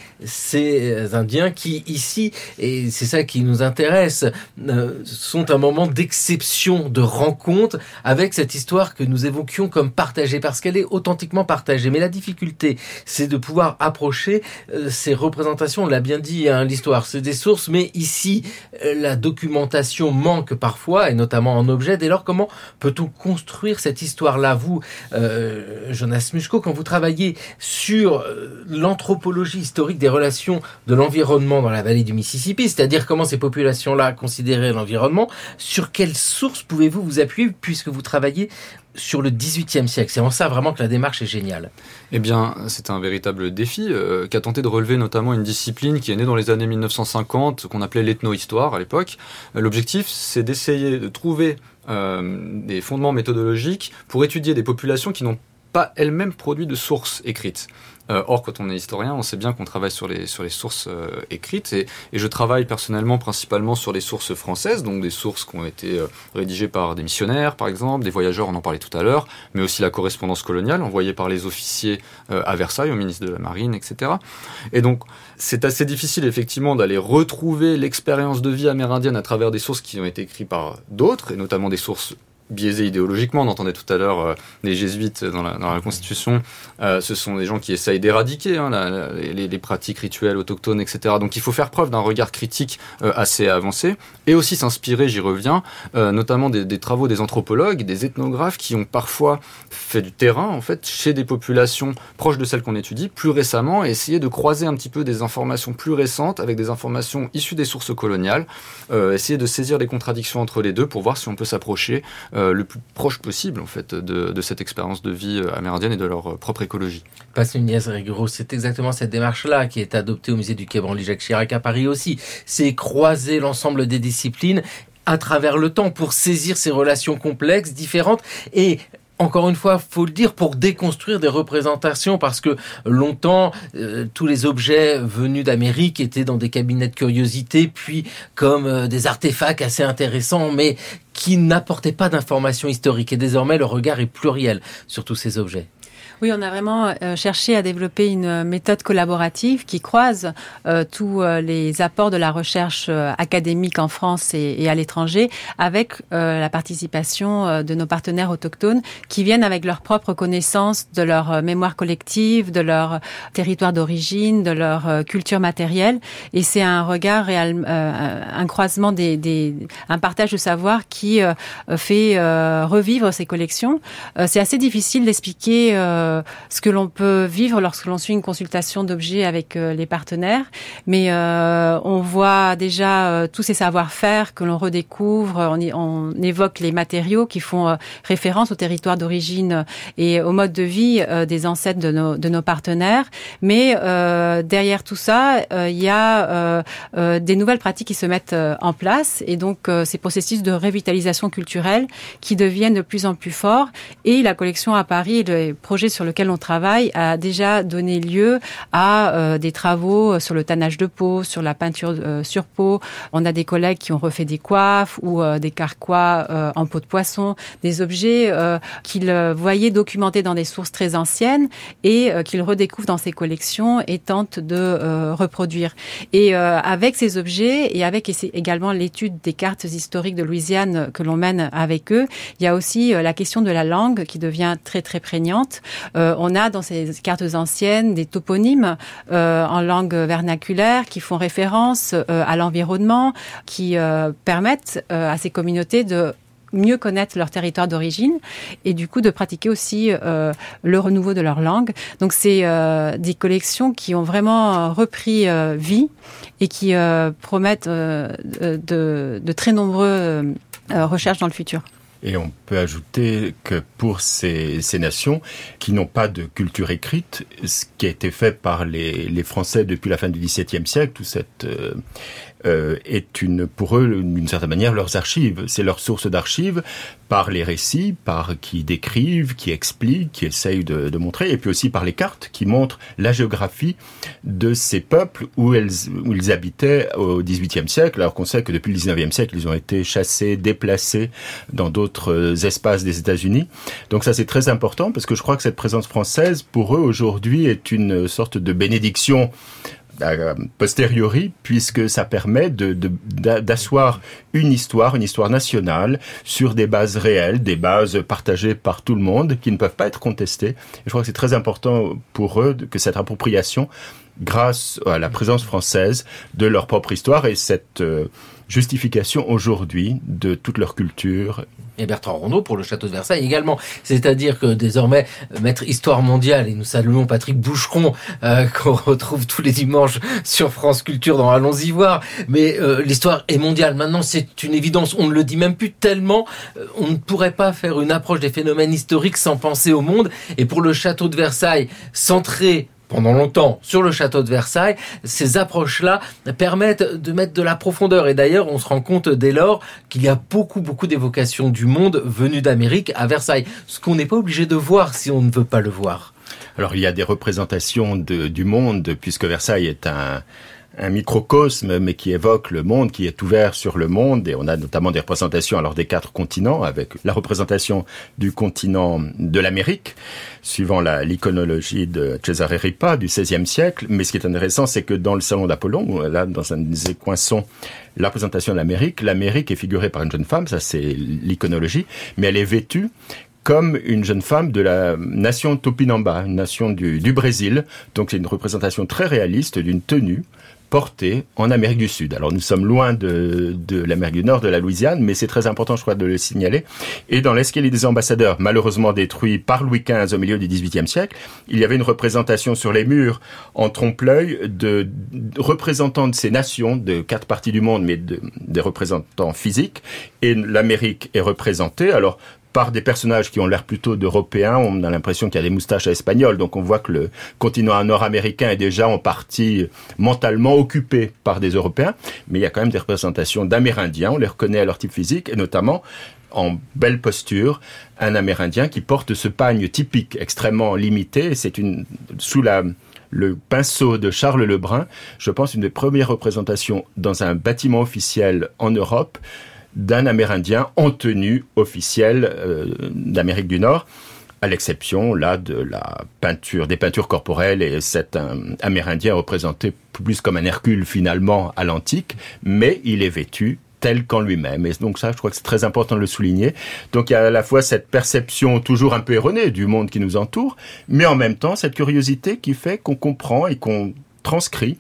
ces Indiens qui ici, et c'est ça qui nous intéresse, euh, sont un moment d'exception, de rencontre avec cette histoire que nous évoquions comme partagée parce qu'elle est authentiquement partagée. Mais la difficulté, c'est de pouvoir approcher euh, ces représentations. On l'a bien dit, hein, l'histoire, c'est des sources, mais ici euh, la documentation manque parfois et notamment en objet. Dès lors, comment peut-on construire cette histoire-là. Vous, euh, Jonas Muschko, quand vous travaillez sur euh, l'anthropologie historique des relations de l'environnement dans la vallée du Mississippi, c'est-à-dire comment ces populations-là considéraient l'environnement, sur quelles sources pouvez-vous vous appuyer puisque vous travaillez sur le dix-huitième siècle? C'est en ça vraiment que la démarche est géniale. Eh bien, c'est un véritable défi euh, qu'a tenté de relever notamment une discipline qui est née dans les années mille neuf cent cinquante, qu'on appelait l'ethno-histoire à l'époque. Euh, l'objectif, c'est d'essayer de trouver euh, des fondements méthodologiques pour étudier des populations qui n'ont pas elles-mêmes produit de sources écrites. Euh, or, quand on est historien, on sait bien qu'on travaille sur les, sur les sources euh, écrites et, et je travaille personnellement principalement sur les sources françaises, donc des sources qui ont été euh, rédigées par des missionnaires, par exemple, des voyageurs, on en parlait tout à l'heure, mais aussi la correspondance coloniale envoyée par les officiers euh, à Versailles, au ministre de la Marine, et cetera. Et donc, c'est assez difficile, effectivement, d'aller retrouver l'expérience de vie amérindienne à travers des sources qui ont été écrites par d'autres, et notamment des sources biaisés idéologiquement. On entendait tout à l'heure euh, les jésuites dans la, dans la Constitution. Euh, ce sont des gens qui essayent d'éradiquer hein, la, la, les, les pratiques rituelles autochtones, et cetera. Donc il faut faire preuve d'un regard critique euh, assez avancé et aussi s'inspirer, j'y reviens, euh, notamment des, des travaux des anthropologues, des ethnographes qui ont parfois fait du terrain en fait chez des populations proches de celles qu'on étudie plus récemment et essayer de croiser un petit peu des informations plus récentes avec des informations issues des sources coloniales, euh, essayer de saisir les contradictions entre les deux pour voir si on peut s'approcher euh, Euh, le plus proche possible en fait de, de cette expérience de vie amérindienne et de leur propre écologie. Passe Nunez Rigoro, c'est exactement cette démarche-là qui est adoptée au musée du Quai Branly-Jacques Chirac à Paris aussi. C'est croiser l'ensemble des disciplines à travers le temps pour saisir ces relations complexes, différentes et encore une fois, faut le dire, pour déconstruire des représentations, parce que longtemps, euh, tous les objets venus d'Amérique étaient dans des cabinets de curiosité, puis comme euh, des artefacts assez intéressants, mais qui n'apportaient pas d'informations historiques. Et désormais, le regard est pluriel sur tous ces objets. Oui, on a vraiment euh, cherché à développer une méthode collaborative qui croise euh, tous euh, les apports de la recherche euh, académique en France et, et à l'étranger avec euh, la participation euh, de nos partenaires autochtones qui viennent avec leurs propres connaissances de leur euh, mémoire collective, de leur territoire d'origine, de leur euh, culture matérielle. Et c'est un regard réel, euh, un croisement des, des, un partage de savoir qui euh, fait euh, revivre ces collections. Euh, c'est assez difficile d'expliquer euh, ce que l'on peut vivre lorsque l'on suit une consultation d'objets avec euh, les partenaires, mais euh, on voit déjà euh, tous ces savoir-faire que l'on redécouvre, on, y, on évoque les matériaux qui font euh, référence au territoire d'origine et au mode de vie euh, des ancêtres de nos, de nos partenaires, mais euh, derrière tout ça, il euh, y a euh, euh, des nouvelles pratiques qui se mettent euh, en place et donc euh, ces processus de revitalisation culturelle qui deviennent de plus en plus forts et la collection à Paris et le projet sur lequel on travaille a déjà donné lieu à euh, des travaux sur le tannage de peau, sur la peinture euh, sur peau. On a des collègues qui ont refait des coiffes ou euh, des carquois euh, en peau de poisson, des objets euh, qu'ils euh, voyaient documentés dans des sources très anciennes et euh, qu'ils redécouvrent dans ces collections et tentent de euh, reproduire. Et euh, avec ces objets et avec également l'étude des cartes historiques de Louisiane mène, que l'on mène avec eux, il y a aussi la question de la langue qui devient très très prégnante. Euh, on a dans ces cartes anciennes des toponymes euh, en langue vernaculaire qui font référence euh, à l'environnement, qui euh, permettent euh, à ces communautés de mieux connaître leur territoire d'origine et du coup de pratiquer aussi euh, le renouveau de leur langue. Donc c'est euh, des collections qui ont vraiment repris euh, vie et qui euh, promettent euh, de, de très nombreuses euh, recherches dans le futur. Et on peut ajouter que pour ces, ces nations qui n'ont pas de culture écrite, ce qui a été fait par les, les Français depuis la fin du dix-septième siècle, tout cette euh, euh, est une, pour eux, d'une certaine manière, leurs archives. C'est leur source d'archives par les récits, par qui décrivent, qui expliquent, qui essayent de, de montrer, et puis aussi par les cartes qui montrent la géographie de ces peuples où, elles, où ils habitaient au dix-huitième siècle, alors qu'on sait que depuis le dix-neuvième siècle, ils ont été chassés, déplacés dans d'autres espaces des États-Unis. Donc ça, c'est très important parce que je crois que cette présence française, pour eux, aujourd'hui, est une sorte de bénédiction a posteriori, puisque ça permet de, de, d'asseoir une histoire, une histoire nationale, sur des bases réelles, des bases partagées par tout le monde, qui ne peuvent pas être contestées. Et je crois que c'est très important pour eux que cette appropriation, grâce à la présence française, de leur propre histoire et cette euh, justification aujourd'hui de toute leur culture. Et Bertrand Rondeau pour le château de Versailles également. C'est-à-dire que désormais, maître Histoire mondiale, et nous saluons Patrick Boucheron, euh, qu'on retrouve tous les dimanches sur France Culture dans Allons-y voir. Mais euh, l'histoire est mondiale. Maintenant, c'est une évidence. On ne le dit même plus tellement. Euh, on ne pourrait pas faire une approche des phénomènes historiques sans penser au monde. Et pour le château de Versailles, centré pendant longtemps sur le château de Versailles, ces approches-là permettent de mettre de la profondeur. Et d'ailleurs, on se rend compte dès lors qu'il y a beaucoup, beaucoup d'évocations du monde venues d'Amérique à Versailles. Ce qu'on n'est pas obligé de voir si on ne veut pas le voir. Alors, il y a des représentations de, du monde, puisque Versailles est un... un microcosme, mais qui évoque le monde, qui est ouvert sur le monde, et on a notamment des représentations alors des quatre continents, avec la représentation du continent de l'Amérique, suivant la, l'iconologie de Cesare Ripa du seizième siècle. Mais ce qui est intéressant, c'est que dans le salon d'Apollon, là, dans un des coinsons, la représentation de l'Amérique, l'Amérique est figurée par une jeune femme, ça c'est l'iconologie, mais elle est vêtue comme une jeune femme de la nation Tupinamba, une nation du, du Brésil. Donc c'est une représentation très réaliste d'une tenue portée en Amérique du Sud. Alors nous sommes loin de, de l'Amérique du Nord, de la Louisiane, mais c'est très important, je crois, de le signaler. Et dans l'escalier des ambassadeurs, malheureusement détruit par Louis quinze au milieu du dix-huitième siècle, il y avait une représentation sur les murs en trompe-l'œil de, de représentants de ces nations, de quatre parties du monde, mais de, des représentants physiques. Et l'Amérique est représentée. Alors, par des personnages qui ont l'air plutôt d'Européens. On a l'impression qu'il y a des moustaches espagnoles, donc on voit que le continent nord-américain est déjà en partie mentalement occupé par des Européens, mais il y a quand même des représentations d'Amérindiens, on les reconnaît à leur type physique, et notamment en belle posture, un Amérindien qui porte ce pagne typique extrêmement limité, c'est une sous la le pinceau de Charles Lebrun, je pense une des premières représentations dans un bâtiment officiel en Europe d'un Amérindien en tenue officielle euh, d'Amérique du Nord, à l'exception là de la peinture, des peintures corporelles, et cet un, Amérindien représenté plus comme un Hercule finalement à l'antique, mais il est vêtu tel qu'en lui-même. Et donc ça, je crois que c'est très important de le souligner. Donc il y a à la fois cette perception toujours un peu erronée du monde qui nous entoure, mais en même temps cette curiosité qui fait qu'on comprend et qu'on transcrit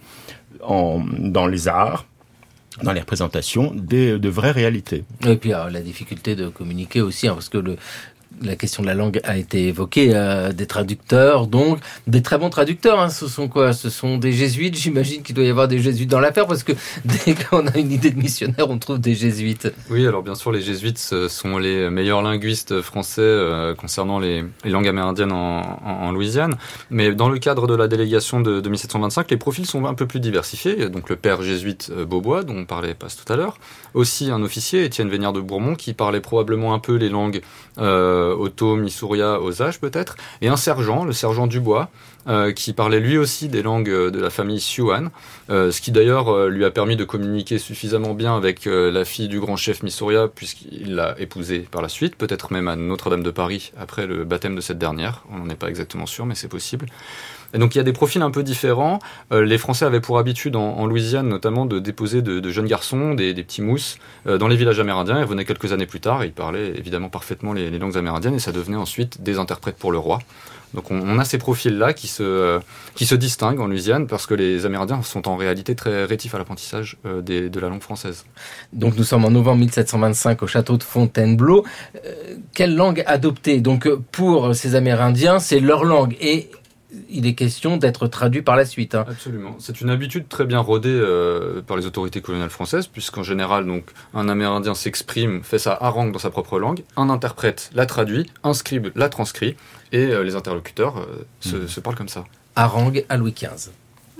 en, dans les arts, dans les représentations, des, de vraies réalités. Et puis alors, la difficulté de communiquer aussi, hein, parce que le, la question de la langue a été évoquée, euh, des traducteurs, donc des très bons traducteurs. Hein, ce sont quoi ? Ce sont des jésuites. J'imagine qu'il doit y avoir des jésuites dans l'affaire, parce que dès qu'on a une idée de missionnaire, on trouve des jésuites. Oui, alors bien sûr, les jésuites sont les meilleurs linguistes français euh, concernant les, les langues amérindiennes en, en, en Louisiane. Mais dans le cadre de la délégation de, de mille sept cent vingt-cinq, les profils sont un peu plus diversifiés. Donc le père jésuite Beaubois, dont on parlait pas tout à l'heure. Aussi un officier, Étienne Vénière de Bourmont, qui parlait probablement un peu les langues euh, Oto, Missouria, Osage peut-être, et un sergent, le sergent Dubois, euh, qui parlait lui aussi des langues de la famille Siouan, euh, ce qui d'ailleurs euh, lui a permis de communiquer suffisamment bien avec euh, la fille du grand chef Missouria, puisqu'il l'a épousée par la suite, peut-être même à Notre-Dame de Paris après le baptême de cette dernière, on n'en est pas exactement sûr, mais c'est possible. Et donc il y a des profils un peu différents. Euh, les Français avaient pour habitude en, en Louisiane notamment de déposer de, de jeunes garçons, des, des petits mousses, euh, dans les villages amérindiens. Ils revenaient quelques années plus tard et ils parlaient évidemment parfaitement les, les langues amérindiennes et ça devenait ensuite des interprètes pour le roi. Donc on, on a ces profils-là qui se, euh, qui se distinguent en Louisiane parce que les Amérindiens sont en réalité très rétifs à l'apprentissage euh, des, de la langue française. Donc nous sommes en novembre mille sept cent vingt-cinq au château de Fontainebleau. Euh, quelle langue adopter ? Donc pour ces Amérindiens, c'est leur langue et il est question d'être traduit par la suite. Hein. Absolument. C'est une habitude très bien rodée euh, par les autorités coloniales françaises, puisqu'en général, donc, un Amérindien s'exprime, fait sa harangue dans sa propre langue, un interprète la traduit, un scribe la transcrit, et euh, les interlocuteurs euh, se, mmh. se parlent comme ça. Harangue à Louis quinze.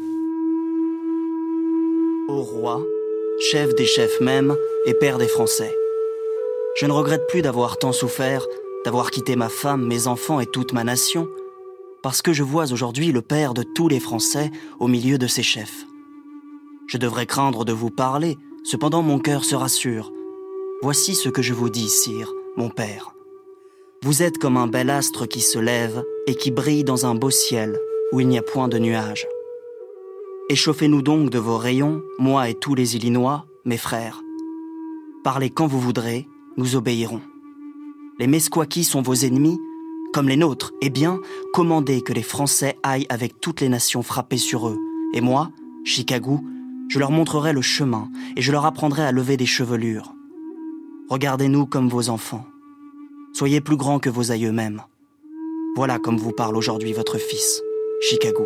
Ô roi, chef des chefs même et père des Français, je ne regrette plus d'avoir tant souffert, d'avoir quitté ma femme, mes enfants et toute ma nation, parce que je vois aujourd'hui le père de tous les Français au milieu de ses chefs. Je devrais craindre de vous parler, cependant mon cœur se rassure. Voici ce que je vous dis, sire, mon père. Vous êtes comme un bel astre qui se lève et qui brille dans un beau ciel où il n'y a point de nuages. Échauffez-nous donc de vos rayons, moi et tous les Illinois, mes frères. Parlez quand vous voudrez, nous obéirons. Les Meskwaki sont vos ennemis, comme les nôtres, eh bien, commandez que les Français aillent avec toutes les nations frapper sur eux. Et moi, Chicago, je leur montrerai le chemin et je leur apprendrai à lever des chevelures. Regardez-nous comme vos enfants. Soyez plus grands que vos aïeux même. Voilà comme vous parle aujourd'hui votre fils, Chicago.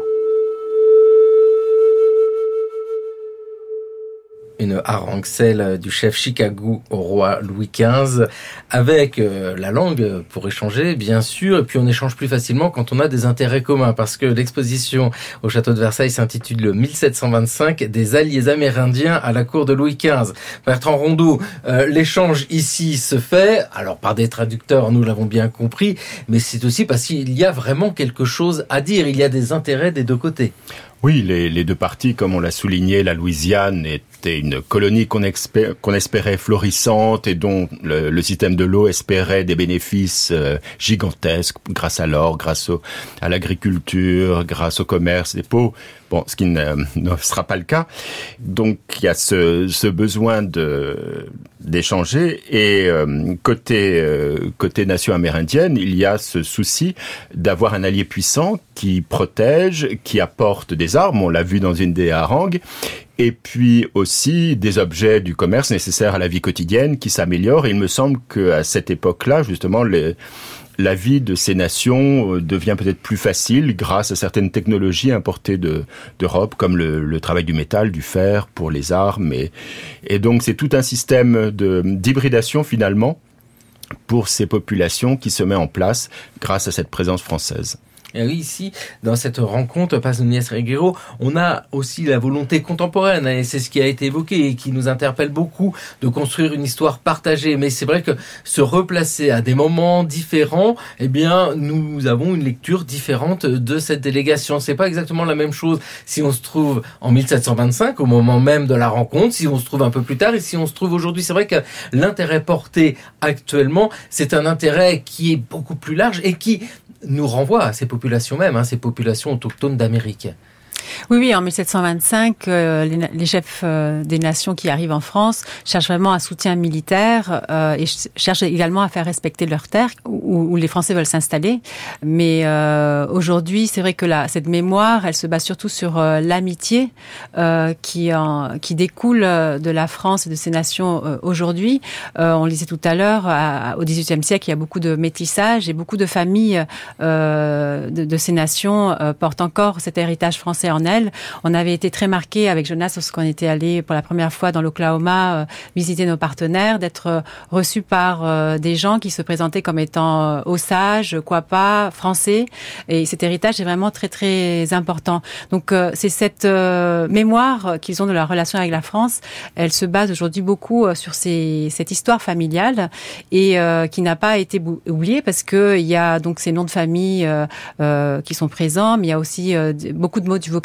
Une harangue, celle du chef Chicago au roi Louis quinze, avec euh, la langue pour échanger, bien sûr, et puis on échange plus facilement quand on a des intérêts communs, parce que l'exposition au château de Versailles s'intitule mille sept cent vingt-cinq, des alliés amérindiens à la cour de Louis quinze. Bertrand Rondeau, euh, l'échange ici se fait, alors par des traducteurs, nous l'avons bien compris, mais c'est aussi parce qu'il y a vraiment quelque chose à dire, il y a des intérêts des deux côtés. Oui, les, les deux parties, comme on l'a souligné, la Louisiane était une colonie qu'on, expé- qu'on espérait florissante et dont le, le système de l'eau espérait des bénéfices euh, gigantesques grâce à l'or, grâce au, à l'agriculture, grâce au commerce des peaux. Bon, ce qui ne, ne sera pas le cas. Donc, il y a ce, ce besoin de, d'échanger. Et euh, côté, euh, côté nation amérindienne, il y a ce souci d'avoir un allié puissant qui protège, qui apporte des armes. On l'a vu dans une des harangues. Et puis aussi des objets du commerce nécessaires à la vie quotidienne qui s'améliorent. Et il me semble qu'à cette époque-là, justement, les... la vie de ces nations devient peut-être plus facile grâce à certaines technologies importées de, d'Europe, comme le, le travail du métal, du fer pour les armes. Et, et donc, c'est tout un système de, d'hybridation, finalement, pour ces populations qui se met en place grâce à cette présence française. Et oui, ici, dans cette rencontre, Paz Núñez Reguero, on a aussi la volonté contemporaine, et c'est ce qui a été évoqué et qui nous interpelle beaucoup, de construire une histoire partagée. Mais c'est vrai que se replacer à des moments différents, eh bien, nous avons une lecture différente de cette délégation. C'est pas exactement la même chose si on se trouve en mille sept cent vingt-cinq, au moment même de la rencontre, si on se trouve un peu plus tard et si on se trouve aujourd'hui. C'est vrai que l'intérêt porté actuellement, c'est un intérêt qui est beaucoup plus large et qui nous renvoie à ces populations même, hein, ces populations autochtones d'Amérique. Oui, oui, en mille sept cent vingt-cinq, euh, les, les chefs euh, des nations qui arrivent en France cherchent vraiment un soutien militaire euh, et ch- cherchent également à faire respecter leurs terres où, où les Français veulent s'installer. Mais euh, aujourd'hui, c'est vrai que la, cette mémoire, elle se base surtout sur euh, l'amitié euh, qui, en, qui découle de la France et de ces nations euh, aujourd'hui. Euh, on le disait tout à l'heure, à, au dix-huitième siècle, il y a beaucoup de métissage et beaucoup de familles euh, de, de ces nations euh, portent encore cet héritage français en elles. On avait été très marqués avec Jonas lorsqu'on était allé pour la première fois dans l'Oklahoma euh, visiter nos partenaires, d'être euh, reçus par euh, des gens qui se présentaient comme étant euh, Osage, Quapaw, français. Et cet héritage est vraiment très très important. Donc euh, c'est cette euh, mémoire qu'ils ont de leur relation avec la France. Elle se base aujourd'hui beaucoup euh, sur ces, cette histoire familiale et euh, qui n'a pas été bou- oubliée parce que il y a donc ces noms de famille euh, euh, qui sont présents, mais il y a aussi euh, beaucoup de mots du vocabulaire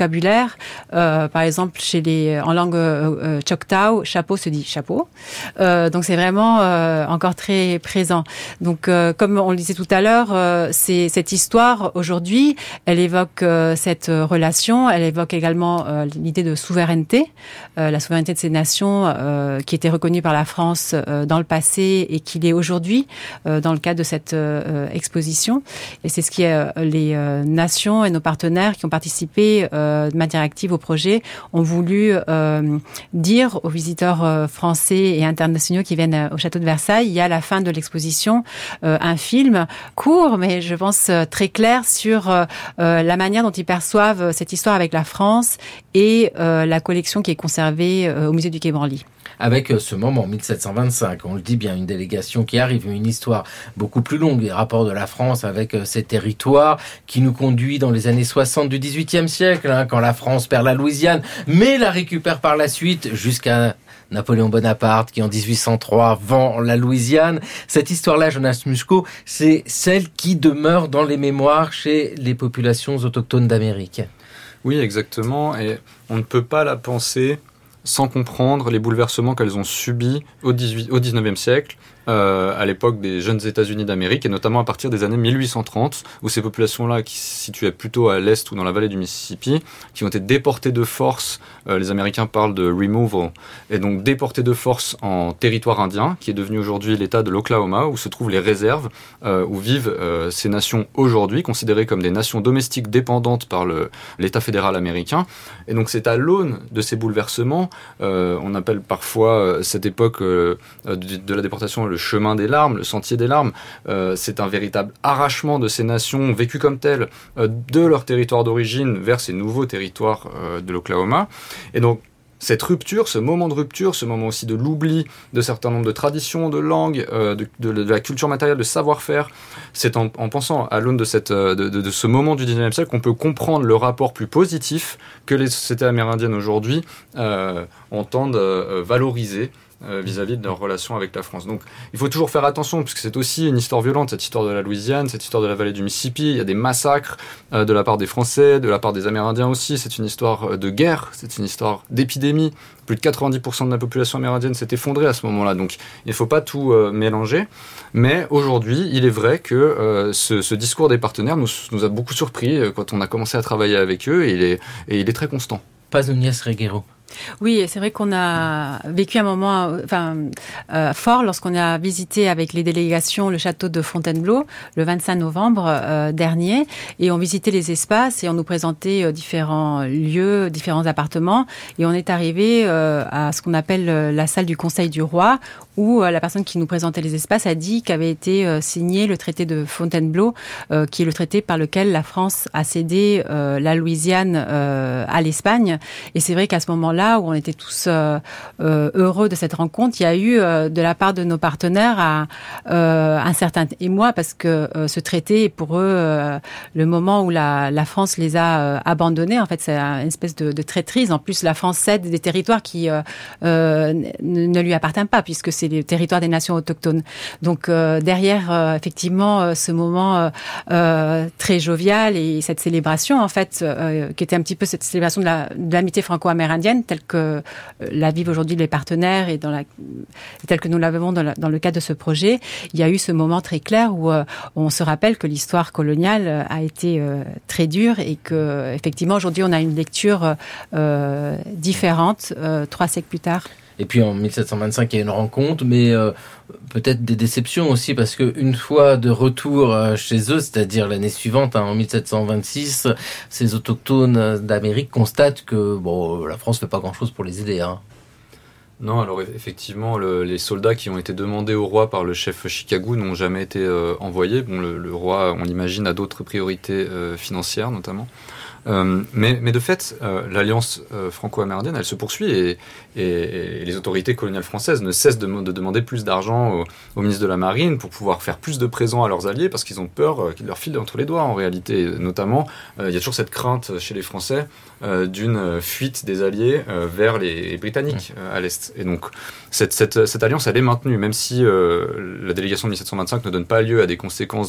vocabulaire. Euh, par exemple, chez les, en langue euh, Choctaw, chapeau se dit chapeau. Euh, donc c'est vraiment euh, encore très présent. Donc euh, comme on le disait tout à l'heure, euh, c'est cette histoire aujourd'hui, elle évoque euh, cette relation, elle évoque également euh, l'idée de souveraineté, euh, la souveraineté de ces nations euh, qui était reconnue par la France euh, dans le passé et qui l'est aujourd'hui euh, dans le cadre de cette euh, exposition. Et c'est ce qui est euh, les euh, nations et nos partenaires qui ont participé euh, de manière active au projet ont voulu euh, dire aux visiteurs euh, français et internationaux qui viennent euh, au château de Versailles. Il y a à la fin de l'exposition euh, un film court, mais je pense euh, très clair sur euh, euh, la manière dont ils perçoivent cette histoire avec la France et euh, la collection qui est conservée euh, au musée du Quai Branly. Avec ce moment, mille sept cent vingt-cinq, on le dit bien, une délégation qui arrive, une histoire beaucoup plus longue, les rapports de la France avec ces territoires qui nous conduit dans les années soixante du dix-huitième siècle, hein, quand la France perd la Louisiane, mais la récupère par la suite jusqu'à Napoléon Bonaparte qui en dix-huit cent trois vend la Louisiane. Cette histoire-là, Jonas Muschko, c'est celle qui demeure dans les mémoires chez les populations autochtones d'Amérique. Oui, exactement, et on ne peut pas la penser sans comprendre les bouleversements qu'elles ont subis au dix-neuvième siècle, euh, à l'époque des jeunes États-Unis d'Amérique, et notamment à partir des années mille huit cent trente, où ces populations-là, qui se situaient plutôt à l'est ou dans la vallée du Mississippi, qui ont été déportées de force, euh, les Américains parlent de removal, et donc déportées de force en territoire indien, qui est devenu aujourd'hui l'État de l'Oklahoma, où se trouvent les réserves, euh, où vivent euh, ces nations aujourd'hui, considérées comme des nations domestiques dépendantes par le, l'État fédéral américain. Et donc c'est à l'aune de ces bouleversements, euh, on appelle parfois cette époque euh, de, de la déportation le chemin des larmes, le sentier des larmes. Euh, c'est un véritable arrachement de ces nations vécues comme telles euh, de leur territoire d'origine vers ces nouveaux territoires euh, de l'Oklahoma. Et donc cette rupture, ce moment de rupture, ce moment aussi de l'oubli de certains nombres de traditions, de langues, euh, de, de, de la culture matérielle, de savoir-faire, c'est en, en pensant à l'aune de, cette, de, de, de ce moment du dix-neuvième siècle qu'on peut comprendre le rapport plus positif que les sociétés amérindiennes aujourd'hui euh, entendent euh, valoriser Euh, vis-à-vis de leur relation avec la France. Donc il faut toujours faire attention, puisque c'est aussi une histoire violente, cette histoire de la Louisiane, cette histoire de la vallée du Mississippi. Il y a des massacres euh, de la part des Français, de la part des Amérindiens aussi. C'est une histoire de guerre, c'est une histoire d'épidémie. Plus de quatre-vingt-dix pour cent de la population amérindienne s'est effondrée à ce moment-là. Donc il ne faut pas tout euh, mélanger. Mais aujourd'hui, il est vrai que euh, ce, ce discours des partenaires nous, nous a beaucoup surpris euh, quand on a commencé à travailler avec eux, et il est, et il est très constant. Paz Núñez Reguero. Oui, c'est vrai qu'on a vécu un moment enfin, euh, fort lorsqu'on a visité avec les délégations le château de Fontainebleau le vingt-cinq novembre euh, dernier, et on visitait les espaces et on nous présentait euh, différents lieux, différents appartements, et on est arrivé euh, à ce qu'on appelle euh, la salle du Conseil du Roi, où euh, la personne qui nous présentait les espaces a dit qu'avait été euh, signé le traité de Fontainebleau, euh, qui est le traité par lequel la France a cédé euh, la Louisiane euh, à l'Espagne. Et c'est vrai qu'à ce moment-là, là où on était tous euh, euh, heureux de cette rencontre, il y a eu euh, de la part de nos partenaires à, euh, un certain émoi, parce que euh, ce traité est pour eux euh, le moment où la, la France les a euh, abandonnés. En fait, c'est une espèce de, de traîtrise. En plus, la France cède des territoires qui euh, euh, ne, ne lui appartiennent pas, puisque c'est les territoires des nations autochtones. Donc euh, derrière, euh, effectivement, euh, ce moment euh, euh, très jovial et cette célébration, en fait, euh, qui était un petit peu cette célébration de, la, de l'amitié franco-amérindienne, telle que la vivent aujourd'hui les partenaires et, dans la, et telle que nous l'avons dans, la, dans le cadre de ce projet, il y a eu ce moment très clair où euh, on se rappelle que l'histoire coloniale a été euh, très dure, et que effectivement aujourd'hui on a une lecture euh, différente euh, trois siècles plus tard. Et puis en mille sept cent vingt-cinq, il y a une rencontre, mais euh, peut-être des déceptions aussi, parce que une fois de retour euh, chez eux, c'est-à-dire l'année suivante, hein, en mille sept cent vingt-six, ces autochtones d'Amérique constatent que bon, la France fait pas grand-chose pour les aider. Hein. Non, alors effectivement, le, les soldats qui ont été demandés au roi par le chef Chicago n'ont jamais été euh, envoyés. Bon, le, le roi, on l'imagine, a d'autres priorités euh, financières notamment. Euh, mais, mais de fait, euh, l'alliance euh, franco-amérindienne, elle se poursuit, et, et, et les autorités coloniales françaises ne cessent de, de demander plus d'argent au, au ministre de la Marine pour pouvoir faire plus de présents à leurs alliés, parce qu'ils ont peur euh, qu'ils leur filent entre les doigts en réalité. Notamment, euh, il y a toujours cette crainte chez les Français euh, d'une fuite des alliés euh, vers les Britanniques euh, à l'Est. Et donc, cette, cette, cette alliance, elle est maintenue, même si euh, la délégation de mille sept cent vingt-cinq ne donne pas lieu à des conséquences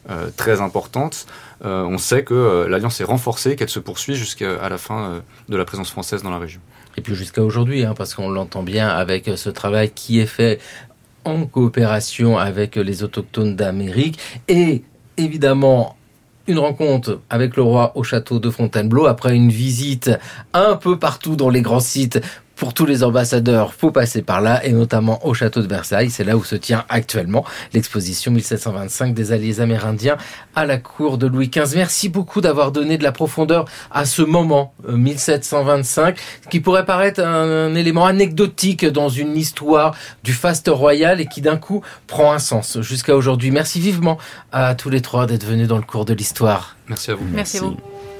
euh, très importante. Euh, on sait que euh, l'alliance est renforcée, qu'elle se poursuit jusqu'à la fin euh, de la présence française dans la région. Et puis jusqu'à aujourd'hui, hein, parce qu'on l'entend bien avec ce travail qui est fait en coopération avec les autochtones d'Amérique et évidemment une rencontre avec le roi au château de Fontainebleau après une visite un peu partout dans les grands sites. Pour tous les ambassadeurs, faut passer par là, et notamment au château de Versailles. C'est là où se tient actuellement l'exposition mille sept cent vingt-cinq des Alliés amérindiens à la cour de Louis quinze. Merci beaucoup d'avoir donné de la profondeur à ce moment, mille sept cent vingt-cinq, qui pourrait paraître un, un élément anecdotique dans une histoire du faste royal et qui d'un coup prend un sens jusqu'à aujourd'hui. Merci vivement à tous les trois d'être venus dans le cours de l'histoire. Merci à vous. Merci, Merci à vous.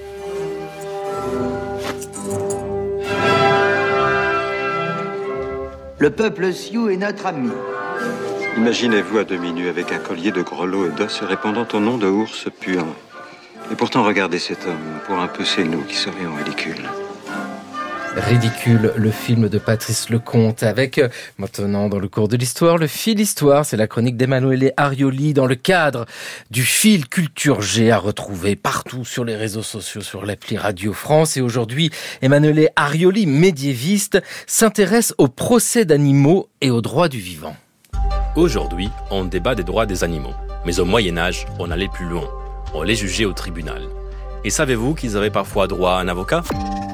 Le peuple Sioux est notre ami. Imaginez-vous à demi nu avec un collier de grelots et d'os répandant au nom de ours puants. Et pourtant, regardez cet homme. Pour un peu, c'est nous qui serions ridicules. Ridicule, le film de Patrice Lecomte avec, maintenant dans le cours de l'histoire, le fil histoire. C'est la chronique d'Emanuele Arioli dans le cadre du fil Culture G à retrouver partout sur les réseaux sociaux, sur l'appli Radio France. Et aujourd'hui, Emanuele Arioli, médiéviste, s'intéresse au procès d'animaux et aux droits du vivant. Aujourd'hui, on débat des droits des animaux. Mais au Moyen-Âge, on allait plus loin. On les jugeait au tribunal. Et savez-vous qu'ils avaient parfois droit à un avocat ?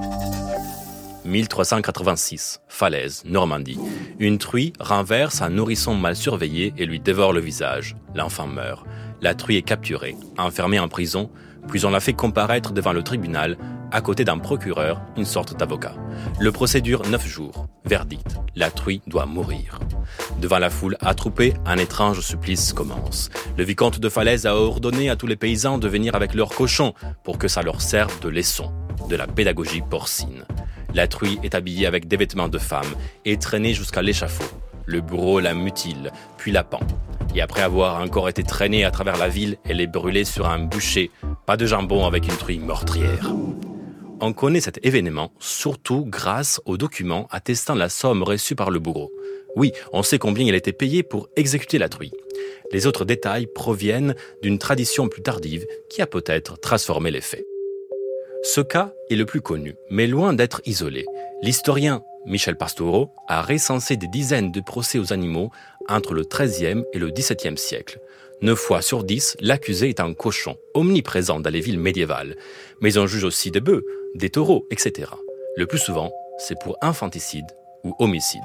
mille trois cent quatre-vingt-six, Falaise, Normandie. Une truie renverse un nourrisson mal surveillé et lui dévore le visage. L'enfant meurt. La truie est capturée, enfermée en prison, puis on la fait comparaître devant le tribunal, à côté d'un procureur, une sorte d'avocat. Le procès dure neuf jours. Verdict, la truie doit mourir. Devant la foule attroupée, un étrange supplice commence. Le vicomte de Falaise a ordonné à tous les paysans de venir avec leurs cochons pour que ça leur serve de leçon, de la pédagogie porcine. La truie est habillée avec des vêtements de femme et traînée jusqu'à l'échafaud. Le bourreau la mutile, puis la pend. Et après avoir encore été traînée à travers la ville, elle est brûlée sur un bûcher. Pas de jambon avec une truie meurtrière. On connaît cet événement surtout grâce aux documents attestant la somme reçue par le bourreau. Oui, on sait combien il a été payé pour exécuter la truie. Les autres détails proviennent d'une tradition plus tardive qui a peut-être transformé les faits. Ce cas est le plus connu, mais loin d'être isolé. L'historien Michel Pastoureau a recensé des dizaines de procès aux animaux entre le treizième et le dix-septième siècle. Neuf fois sur dix, l'accusé est un cochon, omniprésent dans les villes médiévales. Mais on juge aussi des bœufs, des taureaux, et cetera. Le plus souvent, c'est pour infanticide ou homicide.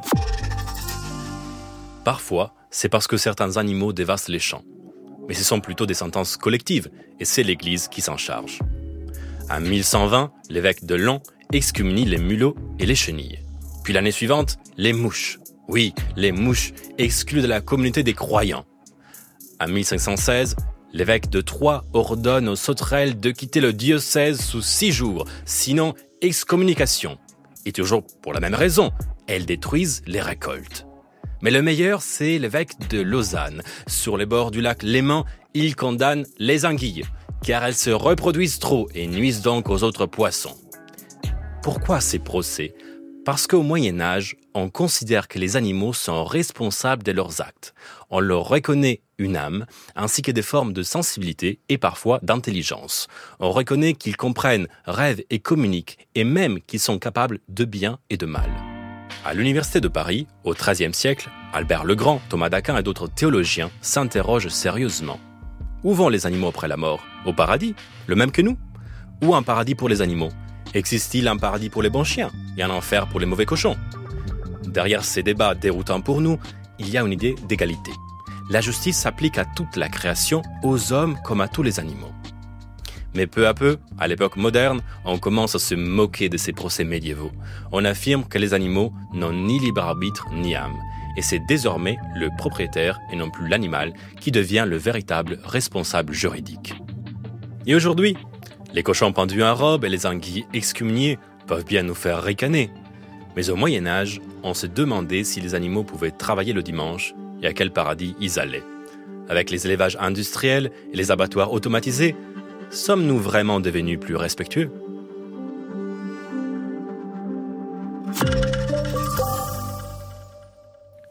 Parfois, c'est parce que certains animaux dévastent les champs. Mais ce sont plutôt des sentences collectives, et c'est l'Église qui s'en charge. En mille cent vingt, l'évêque de Laon excommunie les mulots et les chenilles. Puis l'année suivante, les mouches. Oui, les mouches exclues de la communauté des croyants. En mille cinq cent seize, l'évêque de Troyes ordonne aux sauterelles de quitter le diocèse sous six jours, sinon excommunication. Et toujours pour la même raison, elles détruisent les récoltes. Mais le meilleur, c'est l'évêque de Lausanne. Sur les bords du lac Léman, il condamne les anguilles, car elles se reproduisent trop et nuisent donc aux autres poissons. Pourquoi ces procès ? Parce qu'au Moyen-Âge, on considère que les animaux sont responsables de leurs actes. On leur reconnaît une âme, ainsi que des formes de sensibilité et parfois d'intelligence. On reconnaît qu'ils comprennent, rêvent et communiquent, et même qu'ils sont capables de bien et de mal. À l'Université de Paris, au treizième siècle, Albert le Grand, Thomas d'Aquin et d'autres théologiens s'interrogent sérieusement. Où vont les animaux après la mort ? Au paradis ? Le même que nous ? Ou un paradis pour les animaux ? Existe-t-il un paradis pour les bons chiens et un enfer pour les mauvais cochons ? Derrière ces débats déroutants pour nous, il y a une idée d'égalité. La justice s'applique à toute la création, aux hommes comme à tous les animaux. Mais peu à peu, à l'époque moderne, on commence à se moquer de ces procès médiévaux. On affirme que les animaux n'ont ni libre arbitre ni âme. Et c'est désormais le propriétaire et non plus l'animal qui devient le véritable responsable juridique. Et aujourd'hui, les cochons pendus en robe et les anguilles excommuniées peuvent bien nous faire ricaner. Mais au Moyen-Âge, on se demandait si les animaux pouvaient travailler le dimanche et à quel paradis ils allaient. Avec les élevages industriels et les abattoirs automatisés, sommes-nous vraiment devenus plus respectueux ?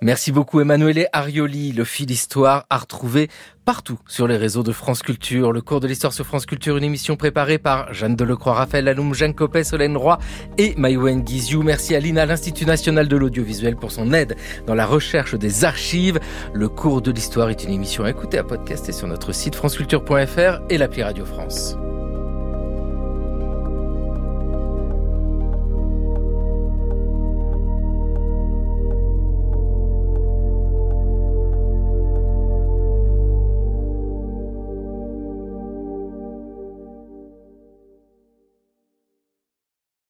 Merci beaucoup Emanuele Arioli. Le fil Histoire à retrouver partout sur les réseaux de France Culture. Le cours de l'histoire sur France Culture, une émission préparée par Jeanne Delecroix, Raphaël Laloum, Jeanne Copet, Solène Roy et Maïwen Guizhou. Merci à l'I N A, l'Institut National de l'Audiovisuel, pour son aide dans la recherche des archives. Le cours de l'histoire est une émission à écouter, à podcaster sur notre site franceculture point f r et l'appli Radio France.